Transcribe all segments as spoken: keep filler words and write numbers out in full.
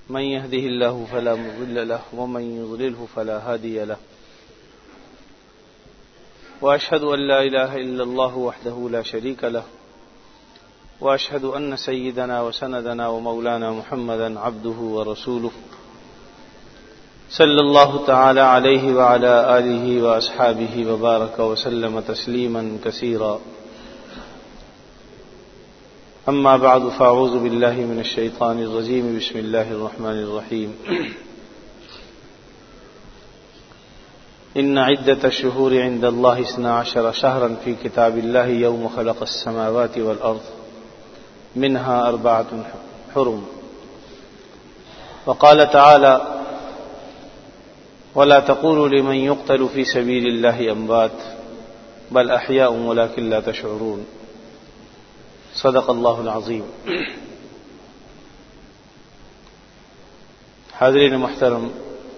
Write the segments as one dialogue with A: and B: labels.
A: من يهده الله فلا مضل له ومن يضلله فلا هادي له وأشهد أن لا إله إلا الله وحده لا شريك له وأشهد أن سيدنا وسندنا ومولانا محمدا عبده ورسوله صلى الله تعالى عليه وعلى آله وأصحابه وبارك وسلم تسليما كثيرا. أما بعد فأعوذ بالله من الشيطان الرجيم. بسم الله الرحمن الرحيم. إن عدة الشهور عند الله اثنا عشر شهرا في كتاب الله يوم خلق السماوات والأرض منها أربعة حرم. وقال تعالى ولا تقولوا لمن يقتل في سبيل الله أموات بل أحياء ولكن لا تشعرون. صدق اللہ العظیم. حاضرین محترم،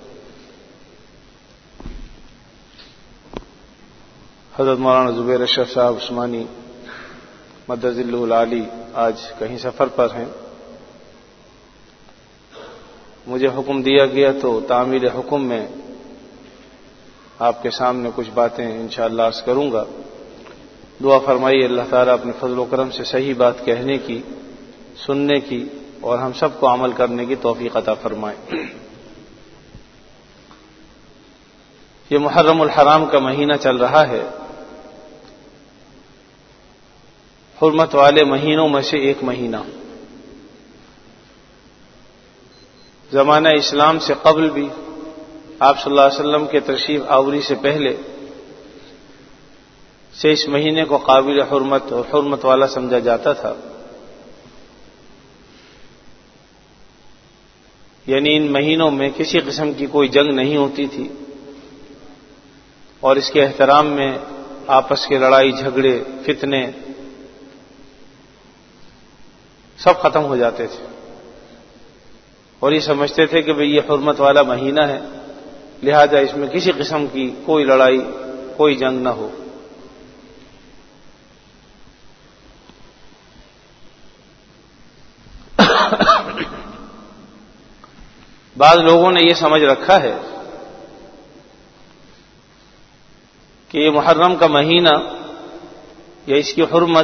A: حضرت مولانا زبیر اشرف صاحب عثمانی مدد اللہ العالی آج کہیں سفر پر ہیں. مجھے حکم دیا گیا تو تعمیل حکم میں آپ کے سامنے کچھ باتیں انشاءاللہ عرض کروں گا. دعا فرمائیے اللہ تعالیٰ اپنے فضل و کرم سے صحیح بات کہنے کی، سننے کی اور ہم سب کو عمل کرنے کی توفیق عطا فرمائے. یہ محرم الحرام کا مہینہ چل رہا ہے. حرمت والے مہینوں میں سے ایک مہینہ. زمانہ اسلام سے قبل بھی آپ صلی اللہ علیہ وسلم کے تشریف آوری سے پہلے سے اس مہینے کو قابل حرمت اور حرمت والا سمجھا جاتا تھا. یعنی ان مہینوں میں کسی قسم کی کوئی جنگ نہیں ہوتی تھی اور اس کے احترام میں آپس کے لڑائی جھگڑے فتنے سب ختم ہو جاتے تھے اور یہ سمجھتے تھے کہ بھئی یہ حرمت والا مہینہ ہے، لہذا اس میں کسی قسم کی کوئی لڑائی کوئی جنگ نہ ہو. بعض لوگوں نے یہ سمجھ رکھا ہے کہ یہ محرم کا مہینہ یا اس کی حرمت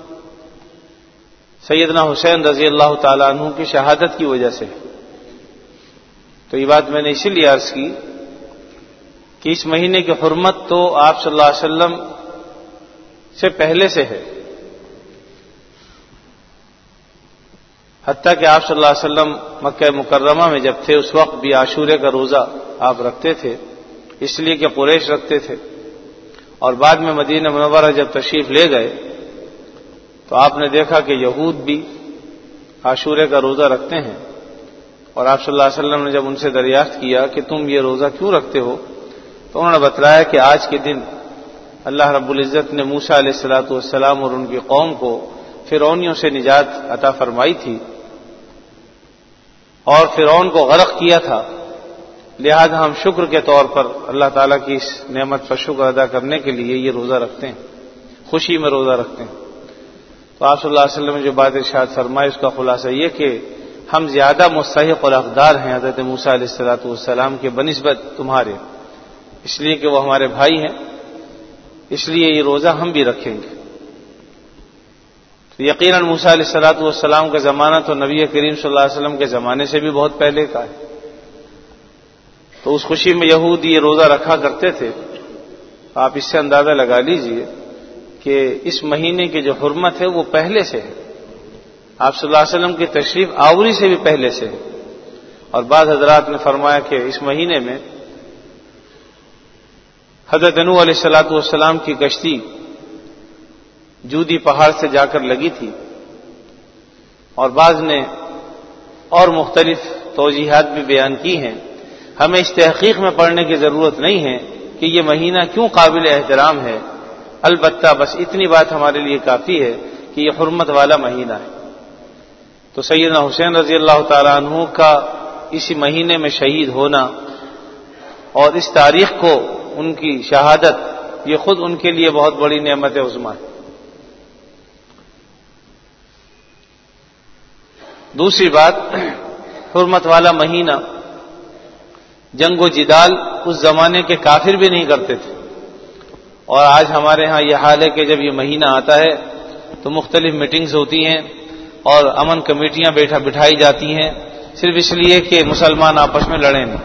A: سیدنا حسین رضی اللہ تعالیٰ عنہ کی شہادت کی وجہ سے. تو یہ بات میں نے اسی لیے عرض کی کہ اس مہینے کی حرمت تو آپ صلی اللہ علیہ وسلم سے پہلے سے ہے. حتیٰ کہ آپ صلی اللہ علیہ وسلم مکہ مکرمہ میں جب تھے اس وقت بھی عاشورے کا روزہ آپ رکھتے تھے، اس لیے کہ قریش رکھتے تھے. اور بعد میں مدینہ منورہ جب تشریف لے گئے تو آپ نے دیکھا کہ یہود بھی عاشورے کا روزہ رکھتے ہیں. اور آپ صلی اللہ علیہ وسلم نے جب ان سے دریافت کیا کہ تم یہ روزہ کیوں رکھتے ہو تو انہوں نے بتلایا کہ آج کے دن اللہ رب العزت نے موسیٰ علیہ الصلوۃ والسلام اور ان کی قوم کو فرعونیوں سے نجات عطا فرمائی تھی اور فرعون کو غرق کیا تھا، لہذا ہم شکر کے طور پر اللہ تعالیٰ کی اس نعمت پر شکر ادا کرنے کے لیے یہ روزہ رکھتے ہیں، خوشی میں روزہ رکھتے ہیں. تو آپ صلی اللہ علیہ وسلم نے جو بات ارشاد فرمائی اس کا خلاصہ یہ کہ ہم زیادہ مستحق اور حقدار ہیں حضرت موسیٰ علیہ الصلوۃ والسلام کے بنسبت تمہارے، اس لیے کہ وہ ہمارے بھائی ہیں، اس لیے یہ روزہ ہم بھی رکھیں گے. تو یقیناً موسیٰ علیہ الصلوۃ والسلام کا زمانہ تو نبی کریم صلی اللہ علیہ وسلم کے زمانے سے بھی بہت پہلے کا ہے. تو اس خوشی میں یہود یہ روزہ رکھا کرتے تھے. آپ اس سے اندازہ لگا لیجئے کہ اس مہینے کی جو حرمت ہے وہ پہلے سے ہے، آپ صلی اللہ علیہ وسلم کی تشریف آوری سے بھی پہلے سے ہے. اور بعض حضرات نے فرمایا کہ اس مہینے میں حضرت نوح علیہ الصلوۃ والسلام کی کشتی جودی پہاڑ سے جا کر لگی تھی. اور بعض نے اور مختلف توضیحات بھی بیان کی ہیں. ہمیں اس تحقیق میں پڑھنے کی ضرورت نہیں ہے کہ یہ مہینہ کیوں قابل احترام ہے، البتہ بس اتنی بات ہمارے لیے کافی ہے کہ یہ حرمت والا مہینہ ہے. تو سیدنا حسین رضی اللہ تعالیٰ عنہ کا اسی مہینے میں شہید ہونا اور اس تاریخ کو ان کی شہادت یہ خود ان کے لیے بہت بڑی نعمت عظمیٰ ہے. دوسری بات حرمت والا مہینہ جنگ و جدال اس زمانے کے کافر بھی نہیں کرتے تھے، اور آج ہمارے ہاں یہ حال ہے کہ جب یہ مہینہ آتا ہے تو مختلف میٹنگز ہوتی ہیں اور امن کمیٹیاں بیٹھا بٹھائی جاتی ہیں صرف اس لیے کہ مسلمان آپس میں لڑیں نہیں۔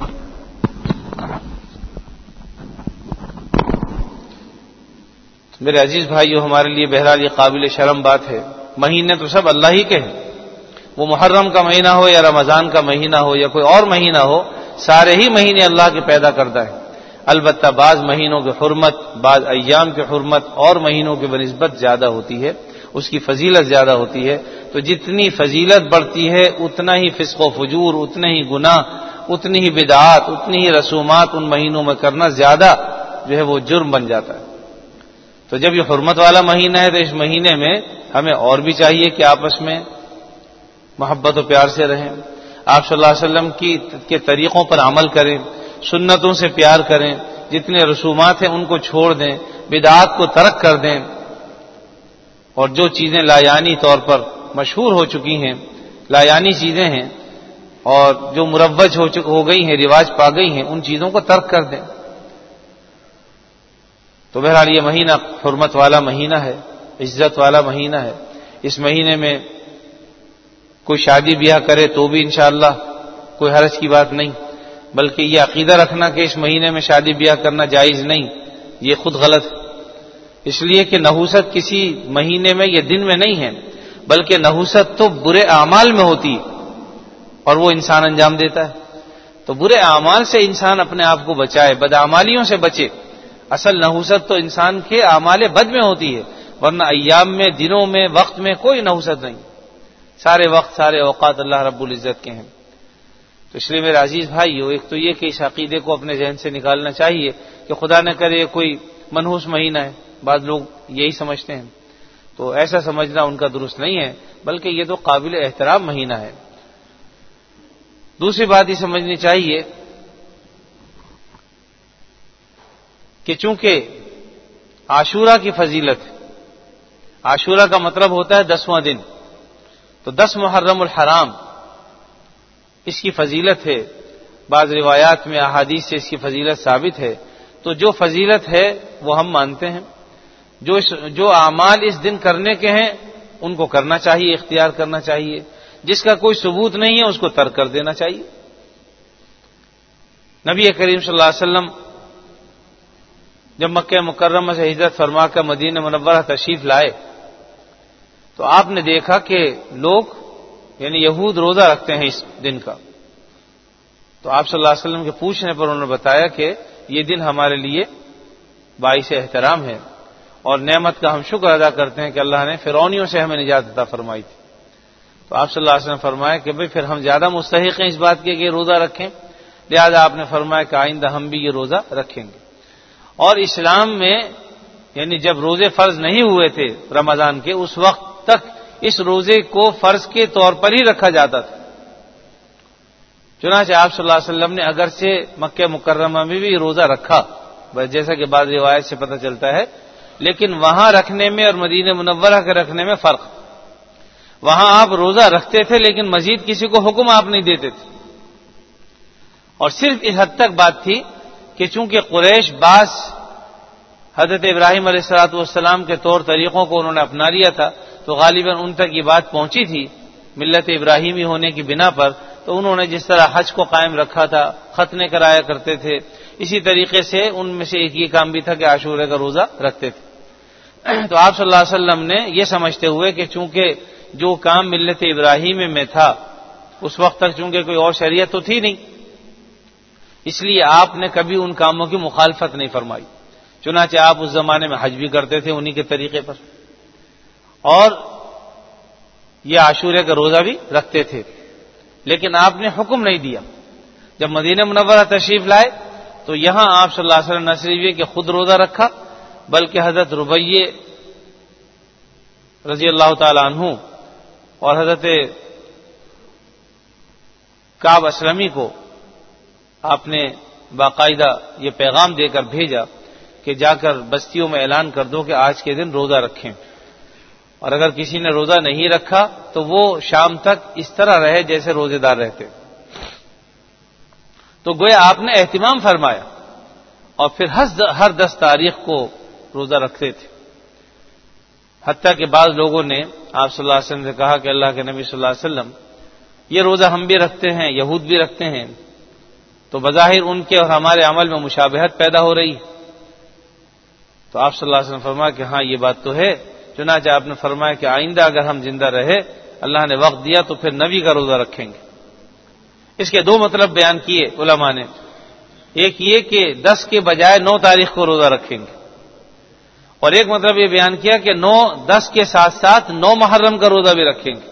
A: میرے عزیز بھائیو، ہمارے لیے بہرحال یہ قابل شرم بات ہے، مہینے تو سب اللہ ہی کے ہیں، وہ محرم کا مہینہ ہو یا رمضان کا مہینہ ہو یا کوئی اور مہینہ ہو، سارے ہی مہینے اللہ کے پیدا کرتا ہے۔ البتہ بعض مہینوں کی حرمت، بعض ایام کی حرمت اور مہینوں کی بنسبت زیادہ ہوتی ہے، اس کی فضیلت زیادہ ہوتی ہے، تو جتنی فضیلت بڑھتی ہے اتنا ہی فسق و فجور، اتنے ہی گناہ، اتنی ہی بدعات، اتنی ہی رسومات ان مہینوں میں کرنا زیادہ جو ہے وہ جرم بن جاتا ہے۔ تو جب یہ حرمت والا مہینہ ہے تو اس مہینے میں ہمیں اور بھی چاہیے کہ آپس میں محبت و پیار سے رہیں، آپ صلی اللہ علیہ وسلم کی کے طریقوں پر عمل کریں، سنتوں سے پیار کریں، جتنے رسومات ہیں ان کو چھوڑ دیں، بدعات کو ترک کر دیں، اور جو چیزیں لایانی طور پر مشہور ہو چکی ہیں، لایانی چیزیں ہیں اور جو مروج ہو چک ہو گئی ہیں، رواج پا گئی ہیں، ان چیزوں کو ترک کر دیں۔ تو بہرحال یہ مہینہ حرمت والا مہینہ ہے، عزت والا مہینہ ہے، اس مہینے میں کوئی شادی بیاہ کرے تو بھی انشاءاللہ کوئی حرج کی بات نہیں، بلکہ یہ عقیدہ رکھنا کہ اس مہینے میں شادی بیاہ کرنا جائز نہیں، یہ خود غلط ہے، اس لیے کہ نحوست کسی مہینے میں یا دن میں نہیں ہے، بلکہ نحوست تو برے اعمال میں ہوتی ہے اور وہ انسان انجام دیتا ہے۔ تو برے اعمال سے انسان اپنے آپ کو بچائے، بدعمالیوں سے بچے۔ اصل نحوست تو انسان کے اعمال بد میں ہوتی ہے، ورنہ ایام میں، دنوں میں، وقت میں کوئی نحوست نہیں، سارے وقت، سارے اوقات اللہ رب العزت کے ہیں۔ تو اس لیے میرے عزیز بھائیو، ایک تو یہ کہ اس عقیدے کو اپنے ذہن سے نکالنا چاہیے کہ خدا نہ کرے کوئی منحوس مہینہ ہے، بعض لوگ یہی سمجھتے ہیں، تو ایسا سمجھنا ان کا درست نہیں ہے، بلکہ یہ تو قابل احترام مہینہ ہے۔ دوسری بات یہ سمجھنی چاہیے کہ چونکہ عاشورہ کی فضیلت ہے، عاشورہ کا مطلب ہوتا ہے دسواں دن، تو دس محرم الحرام اس کی فضیلت ہے، بعض روایات میں احادیث سے اس کی فضیلت ثابت ہے، تو جو فضیلت ہے وہ ہم مانتے ہیں، جو جو اعمال اس دن کرنے کے ہیں ان کو کرنا چاہیے، اختیار کرنا چاہیے، جس کا کوئی ثبوت نہیں ہے اس کو ترک کر دینا چاہیے۔ نبی کریم صلی اللہ علیہ وسلم جب مکہ مکرمہ سے ہجرت فرما کر مدینہ منورہ تشریف لائے تو آپ نے دیکھا کہ لوگ یعنی یہود روزہ رکھتے ہیں اس دن کا، تو آپ صلی اللہ علیہ وسلم کے پوچھنے پر انہوں نے بتایا کہ یہ دن ہمارے لیے باعث احترام ہے اور نعمت کا ہم شکر ادا کرتے ہیں کہ اللہ نے فرعونیوں سے ہمیں نجات عطا فرمائی تھی۔ تو آپ صلی اللہ علیہ وسلم نے فرمایا کہ بھئی پھر ہم زیادہ مستحق ہیں اس بات کے کہ روزہ رکھیں، لہذا آپ نے فرمایا کہ آئندہ ہم بھی یہ روزہ رکھیں گے۔ اور اسلام میں یعنی جب روزے فرض نہیں ہوئے تھے رمضان کے، اس وقت تک اس روزے کو فرض کے طور پر ہی رکھا جاتا تھا، چنانچہ آپ صلی اللہ علیہ وسلم نے اگرچہ مکہ مکرمہ میں بھی روزہ رکھا، جیسا کہ بعض روایت سے پتہ چلتا ہے، لیکن وہاں رکھنے میں اور مدینہ منورہ کے رکھنے میں فرق، وہاں آپ روزہ رکھتے تھے لیکن مزید کسی کو حکم آپ نہیں دیتے تھے، اور صرف اس حد تک بات تھی کہ چونکہ قریش بعض حضرت ابراہیم علیہ الصلوۃ والسلام کے طور طریقوں کو انہوں نے اپنا لیا تھا، تو غالباً ان تک یہ بات پہنچی تھی ملت ابراہیمی ہونے کی بنا پر، تو انہوں نے جس طرح حج کو قائم رکھا تھا، ختنے کرایا کرتے تھے، اسی طریقے سے ان میں سے ایک یہ کام بھی تھا کہ عاشورے کا روزہ رکھتے تھے۔ تو آپ صلی اللہ علیہ وسلم نے یہ سمجھتے ہوئے کہ چونکہ جو کام ملت ابراہیمی میں تھا اس وقت تک چونکہ کوئی اور شریعت تو تھی نہیں، اس لیے آپ نے کبھی ان کاموں کی مخالفت نہیں فرمائی، چنانچہ آپ اس زمانے میں حج بھی کرتے تھے انہی کے طریقے پر، اور یہ عاشورے کا روزہ بھی رکھتے تھے، لیکن آپ نے حکم نہیں دیا۔ جب مدینہ منورہ تشریف لائے تو یہاں آپ صلی اللہ علیہ وسلم نہ صرف یہ کہ خود روزہ رکھا، بلکہ حضرت ربیع رضی اللہ تعالی عنہ اور حضرت کعب اسلمی کو آپ نے باقاعدہ یہ پیغام دے کر بھیجا کہ جا کر بستیوں میں اعلان کر دو کہ آج کے دن روزہ رکھیں، اور اگر کسی نے روزہ نہیں رکھا تو وہ شام تک اس طرح رہے جیسے روزے دار رہتے. تو گویا آپ نے اہتمام فرمایا اور پھر ہر دس تاریخ کو روزہ رکھتے تھے. حتیٰ کہ بعض لوگوں نے آپ صلی اللہ علیہ وسلم سے کہا کہ اللہ کے نبی صلی اللہ علیہ وسلم یہ روزہ ہم بھی رکھتے ہیں, یہود بھی رکھتے ہیں, تو بظاہر ان کے اور ہمارے عمل میں مشابہت پیدا ہو رہی ہے. تو آپ صلی اللہ علیہ وسلم فرمایا کہ ہاں یہ بات تو ہے. چنانچہ آپ نے فرمایا کہ آئندہ اگر ہم زندہ رہے, اللہ نے وقت دیا, تو پھر نبی کا روزہ رکھیں گے. اس کے دو مطلب بیان کیے علماء نے. ایک یہ کہ دس کے بجائے نو تاریخ کو روزہ رکھیں گے, اور ایک مطلب یہ بیان کیا کہ نو دس کے ساتھ ساتھ نو محرم کا روزہ بھی رکھیں گے.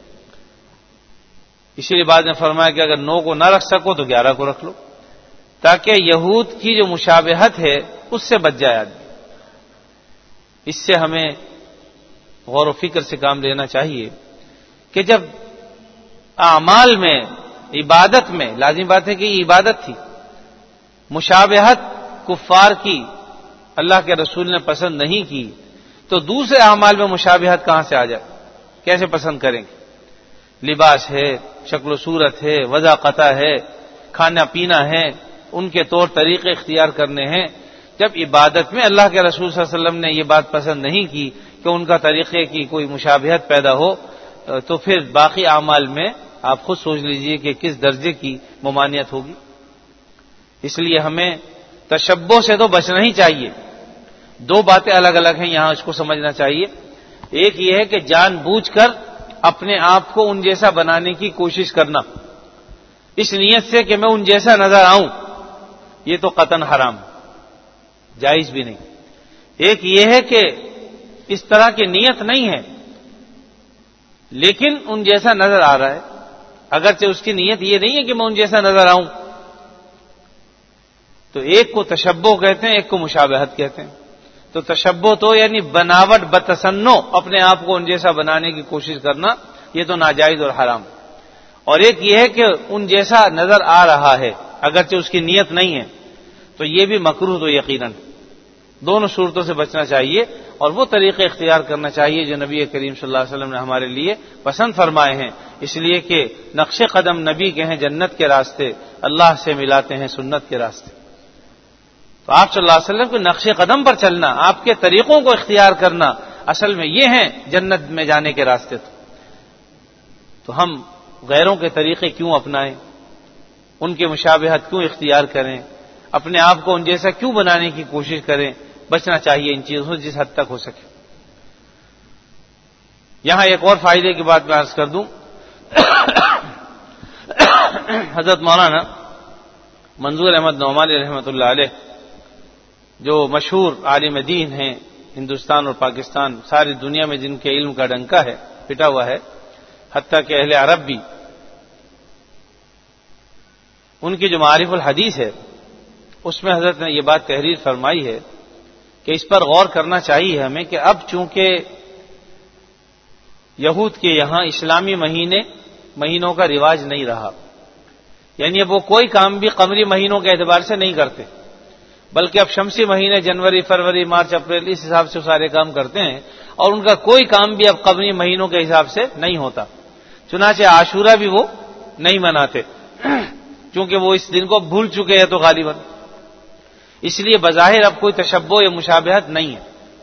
A: اسی لیے بعد نے فرمایا کہ اگر نو کو نہ رکھ سکو تو گیارہ کو رکھ لو, تاکہ یہود کی جو مشابہت ہے اس سے بچ جائے آدمی. اس سے ہمیں غور و فکر سے کام لینا چاہیے کہ جب اعمال میں, عبادت میں, لازمی بات ہے کہ یہ عبادت تھی, مشابہت کفار کی اللہ کے رسول نے پسند نہیں کی, تو دوسرے اعمال میں مشابہت کہاں سے آ جائے, کیسے پسند کریں گے؟ لباس ہے, شکل و صورت ہے, وضاقتہ ہے, کھانا پینا ہے, ان کے طور طریقے اختیار کرنے ہیں. جب عبادت میں اللہ کے رسول صلی اللہ علیہ وسلم نے یہ بات پسند نہیں کی کہ ان کا طریقے کی کوئی مشابہت پیدا ہو, تو پھر باقی اعمال میں آپ خود سوچ لیجئے کہ کس درجے کی ممانعت ہوگی. اس لیے ہمیں تشبہ سے تو بچنا ہی چاہیے. دو باتیں الگ الگ ہیں, یہاں اس کو سمجھنا چاہیے. ایک یہ ہے کہ جان بوجھ کر اپنے آپ کو ان جیسا بنانے کی کوشش کرنا, اس نیت سے کہ میں ان جیسا نظر آؤں, یہ تو قطعاً حرام, جائز بھی نہیں. ایک یہ ہے کہ اس طرح کی نیت نہیں ہے لیکن ان جیسا نظر آ رہا ہے, اگرچہ اس کی نیت یہ نہیں ہے کہ میں ان جیسا نظر آؤں. تو ایک کو تشبہ کہتے ہیں, ایک کو مشابہت کہتے ہیں. تو تشبہ تو یعنی بناوٹ بتصنع, اپنے آپ کو ان جیسا بنانے کی کوشش کرنا, یہ تو ناجائز اور حرام. اور ایک یہ ہے کہ ان جیسا نظر آ رہا ہے اگرچہ اس کی نیت نہیں ہے, تو یہ بھی مکروہ تو یقیناً. دونوں صورتوں سے بچنا چاہیے اور وہ طریقے اختیار کرنا چاہیے جو نبی کریم صلی اللہ علیہ وسلم نے ہمارے لیے پسند فرمائے ہیں, اس لیے کہ نقش قدم نبی کے ہیں جنت کے راستے, اللہ سے ملاتے ہیں سنت کے راستے. تو آپ صلی اللہ علیہ وسلم کے نقش قدم پر چلنا, آپ کے طریقوں کو اختیار کرنا, اصل میں یہ ہیں جنت میں جانے کے راستے. تو تو ہم غیروں کے طریقے کیوں اپنائیں, ان کے مشابہت کیوں اختیار کریں, اپنے آپ کو ان جیسا کیوں بنانے کی کوشش کریں؟ بچنا چاہیے ان چیزوں سے جس حد تک ہو سکے. یہاں ایک اور فائدے کی بات میں عرض کر دوں. حضرت مولانا منظور احمد نعمانی رحمۃ اللہ علیہ, جو مشہور عالم دین ہیں ہندوستان اور پاکستان, ساری دنیا میں جن کے علم کا ڈنکا ہے, پٹا ہوا ہے, حتیٰ کہ اہل عرب بھی, ان کی جو معارف الحدیث ہے اس میں حضرت نے یہ بات تحریر فرمائی ہے کہ اس پر غور کرنا چاہیے ہمیں کہ اب چونکہ یہود کے یہاں اسلامی مہینے مہینوں کا رواج نہیں رہا, یعنی اب وہ کوئی کام بھی قمری مہینوں کے اعتبار سے نہیں کرتے, بلکہ اب شمسی مہینے جنوری, فروری, مارچ, اپریل, اس حساب سے سارے کام کرتے ہیں, اور ان کا کوئی کام بھی اب قمری مہینوں کے حساب سے نہیں ہوتا. چنانچہ عاشورہ بھی وہ نہیں مناتے چونکہ وہ اس دن کو بھول چکے ہیں تو غالباً, اس لیے بظاہر اب کوئی تشبہ یا مشابہت نہیں ہے.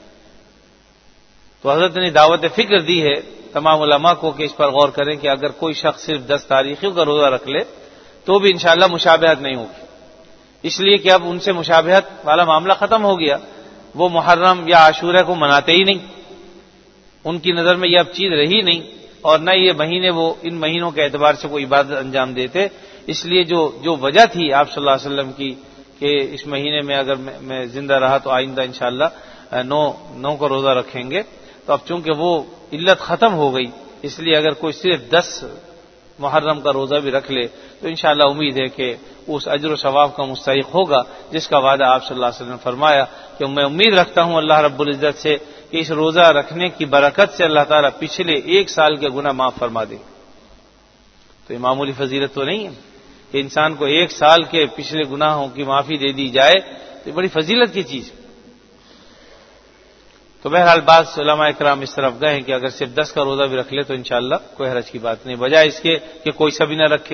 A: تو حضرت نے دعوت فکر دی ہے تمام علماء کو کہ اس پر غور کریں کہ اگر کوئی شخص صرف دس تاریخوں کا روزہ رکھ لے تو بھی انشاءاللہ مشابہت نہیں ہوگی, اس لیے کہ اب ان سے مشابہت والا معاملہ ختم ہو گیا. وہ محرم یا عاشورہ کو مناتے ہی نہیں, ان کی نظر میں یہ اب چیز رہی نہیں, اور نہ یہ مہینے وہ ان مہینوں کے اعتبار سے کوئی عبادت انجام دیتے. اس لیے جو جو وجہ تھی آپ صلی اللہ علیہ وسلم کی کہ اس مہینے میں اگر میں زندہ رہا تو آئندہ انشاءاللہ نو نو کو روزہ رکھیں گے, تو اب چونکہ وہ علت ختم ہو گئی, اس لیے اگر کوئی صرف دس محرم کا روزہ بھی رکھ لے تو انشاءاللہ امید ہے کہ اس اجر و ثواب کا مستحق ہوگا جس کا وعدہ آپ صلی اللہ علیہ وسلم نے فرمایا کہ میں امید رکھتا ہوں اللہ رب العزت سے کہ اس روزہ رکھنے کی برکت سے اللہ تعالیٰ پچھلے ایک سال کے گناہ معاف فرما دے. تو یہ معمولی فضیلت تو نہیں ہے کہ انسان کو ایک سال کے پچھلے گناہوں کی معافی دے دی جائے, تو یہ بڑی فضیلت کی چیز ہے. تو بہرحال بعض علماء کرام اس طرف گئے ہیں کہ اگر صرف دس کا روزہ بھی رکھ لے تو انشاءاللہ کوئی حرج کی بات نہیں، بجائے اس کے کہ کوئی سا بھی نہ رکھے۔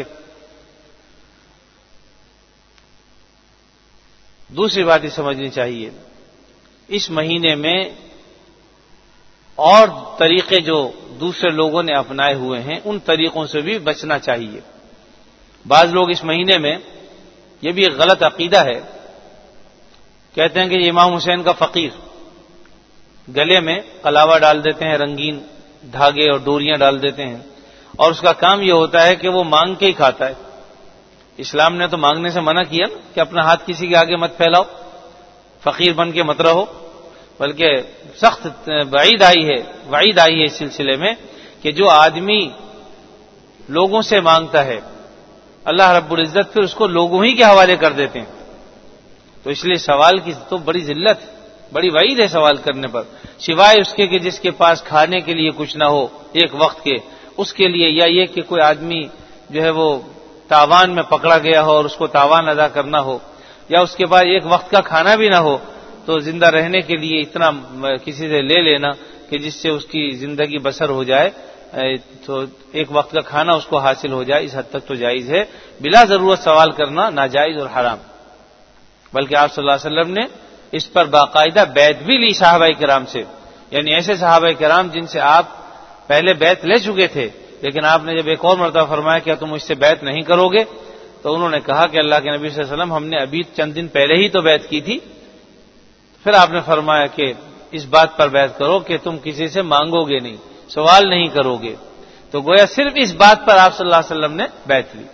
A: دوسری بات یہ سمجھنی چاہیے، اس مہینے میں اور طریقے جو دوسرے لوگوں نے اپنائے ہوئے ہیں ان طریقوں سے بھی بچنا چاہیے۔ بعض لوگ اس مہینے میں، یہ بھی ایک غلط عقیدہ ہے، کہتے ہیں کہ یہ امام حسین کا فقیر، گلے میں قلاوہ ڈال دیتے ہیں، رنگین دھاگے اور ڈوریاں ڈال دیتے ہیں، اور اس کا کام یہ ہوتا ہے کہ وہ مانگ کے ہی کھاتا ہے۔ اسلام نے تو مانگنے سے منع کیا نا کہ اپنا ہاتھ کسی کے آگے مت پھیلاؤ، فقیر بن کے مت رہو، بلکہ سخت وعید آئی ہے وعید آئی ہے اس سلسلے میں کہ جو آدمی لوگوں سے مانگتا ہے اللہ رب العزت پھر اس کو لوگوں ہی کے حوالے کر دیتے ہیں۔ تو اس لیے سوال کی تو بڑی ذلت، بڑی وعید ہے سوال کرنے پر، سوائے اس کے کہ جس کے پاس کھانے کے لیے کچھ نہ ہو ایک وقت کے، اس کے لیے، یا یہ کہ کوئی آدمی جو ہے وہ تاوان میں پکڑا گیا ہو اور اس کو تاوان ادا کرنا ہو، یا اس کے بعد ایک وقت کا کھانا بھی نہ ہو، تو زندہ رہنے کے لیے اتنا کسی سے لے لینا کہ جس سے اس کی زندگی بسر ہو جائے، تو ایک وقت کا کھانا اس کو حاصل ہو جائے، اس حد تک تو جائز ہے۔ بلا ضرورت سوال کرنا ناجائز اور حرام، بلکہ آپ صلی اللہ علیہ وسلم نے اس پر باقاعدہ بیعت بھی لی صحابہ کرام سے، یعنی ایسے صحابہ کرام جن سے آپ پہلے بیعت لے چکے تھے، لیکن آپ نے جب ایک اور مرتبہ فرمایا کیا تم اس سے بیعت نہیں کرو گے، تو انہوں نے کہا کہ اللہ کے نبی صلی اللہ علیہ وسلم ہم نے ابھی چند دن پہلے ہی تو بیعت کی تھی۔ پھر آپ نے فرمایا کہ اس بات پر بیعت کرو کہ تم کسی سے مانگو گے نہیں، سوال نہیں کرو گے، تو گویا صرف اس بات پر آپ صلی اللہ علیہ وسلم نے بیعت لی۔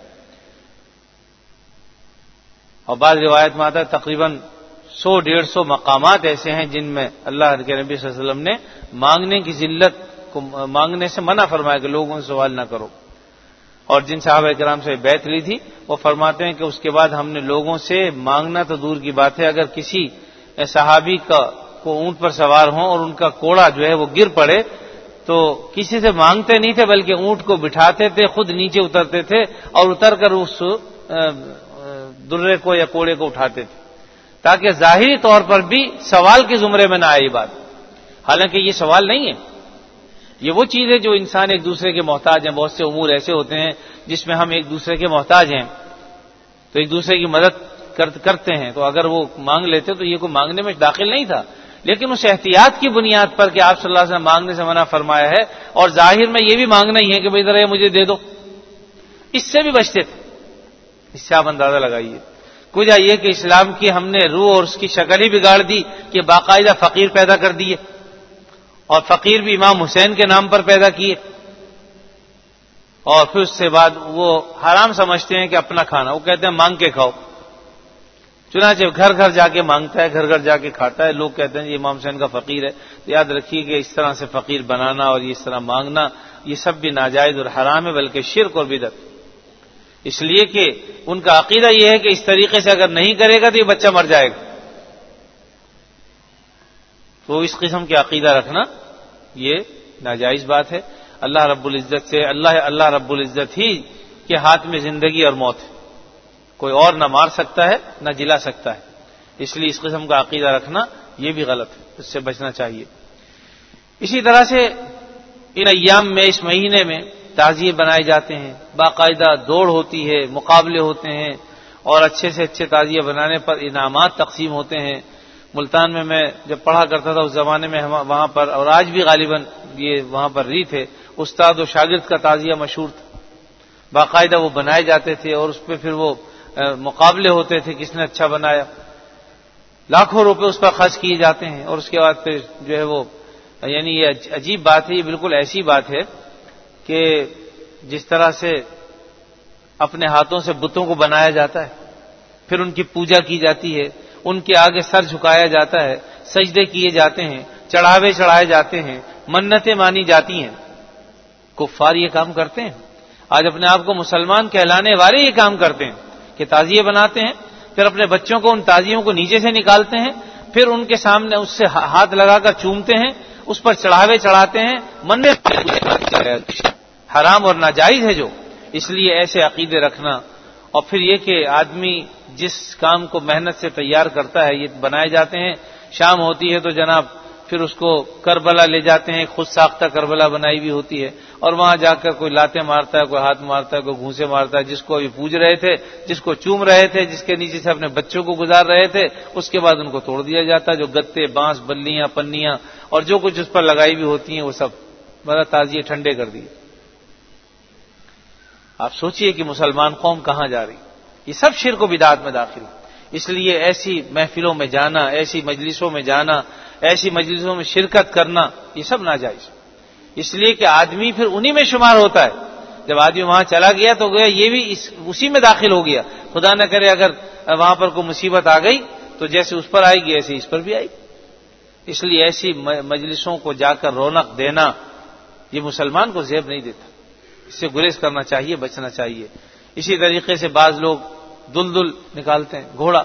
A: اور بعض روایت میں آتا ہے تقریباً سو ڈیڑھ سو مقامات ایسے ہیں جن میں اللہ کے نبی صلی اللہ علیہ وسلم نے مانگنے کی ذلت کو، مانگنے سے منع فرمایا کہ لوگوں سے سوال نہ کرو۔ اور جن صحابہ کرام سے بیعت لی تھی وہ فرماتے ہیں کہ اس کے بعد ہم نے لوگوں سے مانگنا تو دور کی بات ہے، اگر کسی صحابی کا کو اونٹ پر سوار ہوں اور ان کا کوڑا جو ہے وہ گر پڑے تو کسی سے مانگتے نہیں تھے، بلکہ اونٹ کو بٹھاتے تھے، خود نیچے اترتے تھے اور اتر کر اس درے کو یا کوڑے کو اٹھاتے تھے، تاکہ ظاہری طور پر بھی سوال کے زمرے میں نہ آئے بات۔ حالانکہ یہ سوال نہیں ہے، یہ وہ چیز ہے جو انسان ایک دوسرے کے محتاج ہیں۔ بہت سے امور ایسے ہوتے ہیں جس میں ہم ایک دوسرے کے محتاج ہیں، تو ایک دوسرے کی مدد کرتے ہیں، تو اگر وہ مانگ لیتے تو یہ کوئی مانگنے میں داخل نہیں تھا، لیکن اس احتیاط کی بنیاد پر کہ آپ صلی اللہ علیہ وسلم مانگنے سے منع فرمایا ہے، اور ظاہر میں یہ بھی مانگنا ہی ہے کہ بھائی ذرا یہ مجھے دے دو، اس سے بھی بچتے تھے۔ اس سے آپ اندازہ لگائیے، وجہ یہ کہ اسلام کی ہم نے روح اور اس کی شکل ہی بگاڑ دی کہ باقاعدہ فقیر پیدا کر دیے، اور فقیر بھی امام حسین کے نام پر پیدا کیے، اور پھر اس سے بعد وہ حرام سمجھتے ہیں کہ اپنا کھانا، وہ کہتے ہیں مانگ کے کھاؤ، چنانچہ گھر گھر جا کے مانگتا ہے، گھر گھر جا کے کھاتا ہے۔ لوگ کہتے ہیں یہ امام حسین کا فقیر ہے، تو یاد رکھیے کہ اس طرح سے فقیر بنانا اور اس طرح مانگنا یہ سب بھی ناجائز اور حرام ہے، بلکہ شرک اور بدعت، اس لیے کہ ان کا عقیدہ یہ ہے کہ اس طریقے سے اگر نہیں کرے گا تو یہ بچہ مر جائے گا۔ تو اس قسم کے عقیدہ رکھنا یہ ناجائز بات ہے۔ اللہ رب العزت سے اللہ اللہ رب العزت ہی کے ہاتھ میں زندگی اور موت ہے، کوئی اور نہ مار سکتا ہے نہ جلا سکتا ہے، اس لیے اس قسم کا عقیدہ رکھنا یہ بھی غلط ہے، اس سے بچنا چاہیے۔ اسی طرح سے ان ایام میں، اس مہینے میں تعزیے بنائے جاتے ہیں، باقاعدہ دوڑ ہوتی ہے، مقابلے ہوتے ہیں، اور اچھے سے اچھے تعزیے بنانے پر انعامات تقسیم ہوتے ہیں۔ ملتان میں میں جب پڑھا کرتا تھا اس زمانے میں وہاں پر، اور آج بھی غالباً یہ وہاں پر ری تھے، استاد و شاگرد کا تعزیہ مشہور تھا، باقاعدہ وہ بنائے جاتے تھے اور اس پہ پھر وہ مقابلے ہوتے تھے کس نے اچھا بنایا، لاکھوں روپے اس پر خرچ کیے جاتے ہیں، اور اس کے بعد پھر جو ہے وہ، یعنی یہ عجیب بات ہے، یہ بالکل ایسی بات ہے کہ جس طرح سے اپنے ہاتھوں سے بتوں کو بنایا جاتا ہے، پھر ان کی پوجا کی جاتی ہے، ان کے آگے سر جھکایا جاتا ہے، سجدے کیے جاتے ہیں، چڑھاوے چڑھائے جاتے ہیں، منتیں مانی جاتی ہیں، کفار یہ کام کرتے ہیں۔ آج اپنے آپ کو مسلمان کہلانے والے یہ کام کرتے ہیں کہ تعزیے بناتے ہیں، پھر اپنے بچوں کو ان تعزیوں کو نیچے سے نکالتے ہیں، پھر ان کے سامنے اس سے ہاتھ لگا کر چومتے ہیں، اس پر چڑھاوے چڑھاتے ہیں، منت حرام اور ناجائز ہے جو، اس لیے ایسے عقیدے رکھنا، اور پھر یہ کہ آدمی جس کام کو محنت سے تیار کرتا ہے، یہ بنائے جاتے ہیں، شام ہوتی ہے تو جناب پھر اس کو کربلا لے جاتے ہیں، خود ساختہ کربلا بنائی ہوئی ہوتی ہے، اور وہاں جا کر کوئی لاتیں مارتا ہے، کوئی ہاتھ مارتا ہے، کوئی گھونسے مارتا ہے، جس کو ابھی پوج رہے تھے، جس کو چوم رہے تھے، جس کے نیچے سے اپنے بچوں کو گزار رہے تھے، اس کے بعد ان کو توڑ دیا جاتا ہے۔ جو گتے، بانس، بلیاں، پنیاں اور جو کچھ اس پر لگائی ہوئی ہوتی ہیں وہ سب بڑا تعزیے ٹھنڈے کر دیے۔ آپ سوچئے کہ مسلمان قوم کہاں جا رہی، یہ سب شرک و بدعت میں داخل ہے۔ اس لیے ایسی محفلوں میں جانا، ایسی مجلسوں میں جانا، ایسی مجلسوں میں شرکت کرنا، یہ سب ناجائز، اس لیے کہ آدمی پھر انہی میں شمار ہوتا ہے۔ جب آدمی وہاں چلا گیا تو گیا یہ بھی اس اسی میں داخل ہو گیا۔ خدا نہ کرے اگر وہاں پر کوئی مصیبت آ گئی تو جیسے اس پر آئے گی ایسے اس پر بھی آئے گی۔ اس لیے ایسی مجلسوں کو جا کر رونق دینا یہ مسلمان کو زیب نہیں دیتا، اس سے گریز کرنا چاہیے، بچنا چاہیے۔ اسی طریقے سے بعض لوگ دلدل نکالتے ہیں، گھوڑا،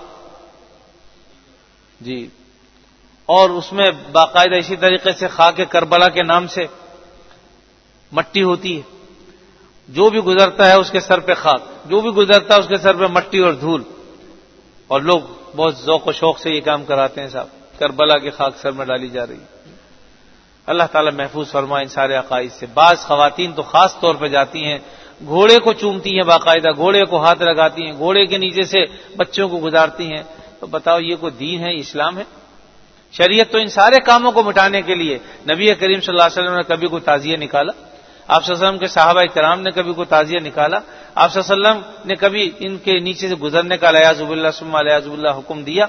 A: جی، اور اس میں باقاعدہ اسی طریقے سے خاک کربلا کے نام سے مٹی ہوتی ہے، جو بھی گزرتا ہے اس کے سر پہ خاک، جو بھی گزرتا ہے اس کے سر پہ مٹی اور دھول، اور لوگ بہت ذوق و شوق سے یہ کام کراتے ہیں صاحب، کربلا کی خاک سر میں ڈالی جا رہی ہے۔ اللہ تعالیٰ محفوظ فرمائے ان سارے عقائد سے۔ بعض خواتین تو خاص طور پہ جاتی ہیں، گھوڑے کو چومتی ہیں، باقاعدہ گھوڑے کو ہاتھ لگاتی ہیں، گھوڑے کے نیچے سے بچوں کو گزارتی ہیں۔ تو بتاؤ یہ کوئی دین ہے، اسلام ہے؟ شریعت تو ان سارے کاموں کو مٹانے کے لیے، نبی کریم صلی اللہ علیہ وسلم نے کبھی کوئی تعزیہ نکالا؟ آپ صلی اللہ علیہ وسلم کے صحابہ کرام نے کبھی کوئی تعزیہ نکالا؟ آپ صلی اللہ علیہ وسلم نے کبھی ان کے نیچے سے گزرنے کا الیاذ باللہ ثم الیاذ باللہ حکم دیا؟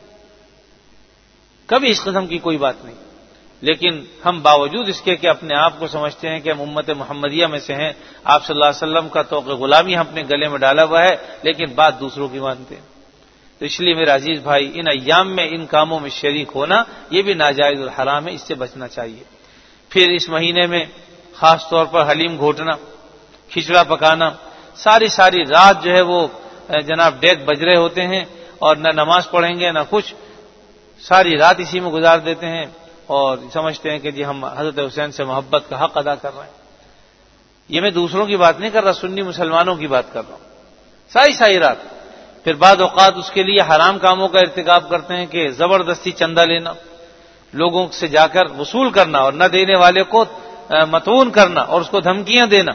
A: کبھی اس قسم کی کوئی بات نہیں۔ لیکن ہم باوجود اس کے کہ اپنے آپ کو سمجھتے ہیں کہ ہم امت محمدیہ میں سے ہیں، آپ صلی اللہ علیہ وسلم کا توق غلامی ہم اپنے گلے میں ڈالا ہوا ہے، لیکن بات دوسروں کی مانتے ہیں۔ تو اس لیے میرے عزیز بھائی، ان ایام میں ان کاموں میں شریک ہونا یہ بھی ناجائز اور حرام ہے، اس سے بچنا چاہیے۔ پھر اس مہینے میں خاص طور پر حلیم گھوٹنا، کھچڑا پکانا، ساری ساری رات جو ہے وہ جناب ڈیک بج رہے ہوتے ہیں، اور نہ نماز پڑھیں گے نہ کچھ، ساری رات اسی میں گزار دیتے ہیں، اور سمجھتے ہیں کہ جی ہم حضرت حسین سے محبت کا حق ادا کر رہے ہیں۔ یہ میں دوسروں کی بات نہیں کر رہا، سنی مسلمانوں کی بات کر رہا ہوں، ساری ساری رات۔ پھر بعض اوقات اس کے لیے حرام کاموں کا ارتکاب کرتے ہیں کہ زبردستی چندہ لینا، لوگوں سے جا کر وصول کرنا، اور نہ دینے والے کو متعون کرنا اور اس کو دھمکیاں دینا۔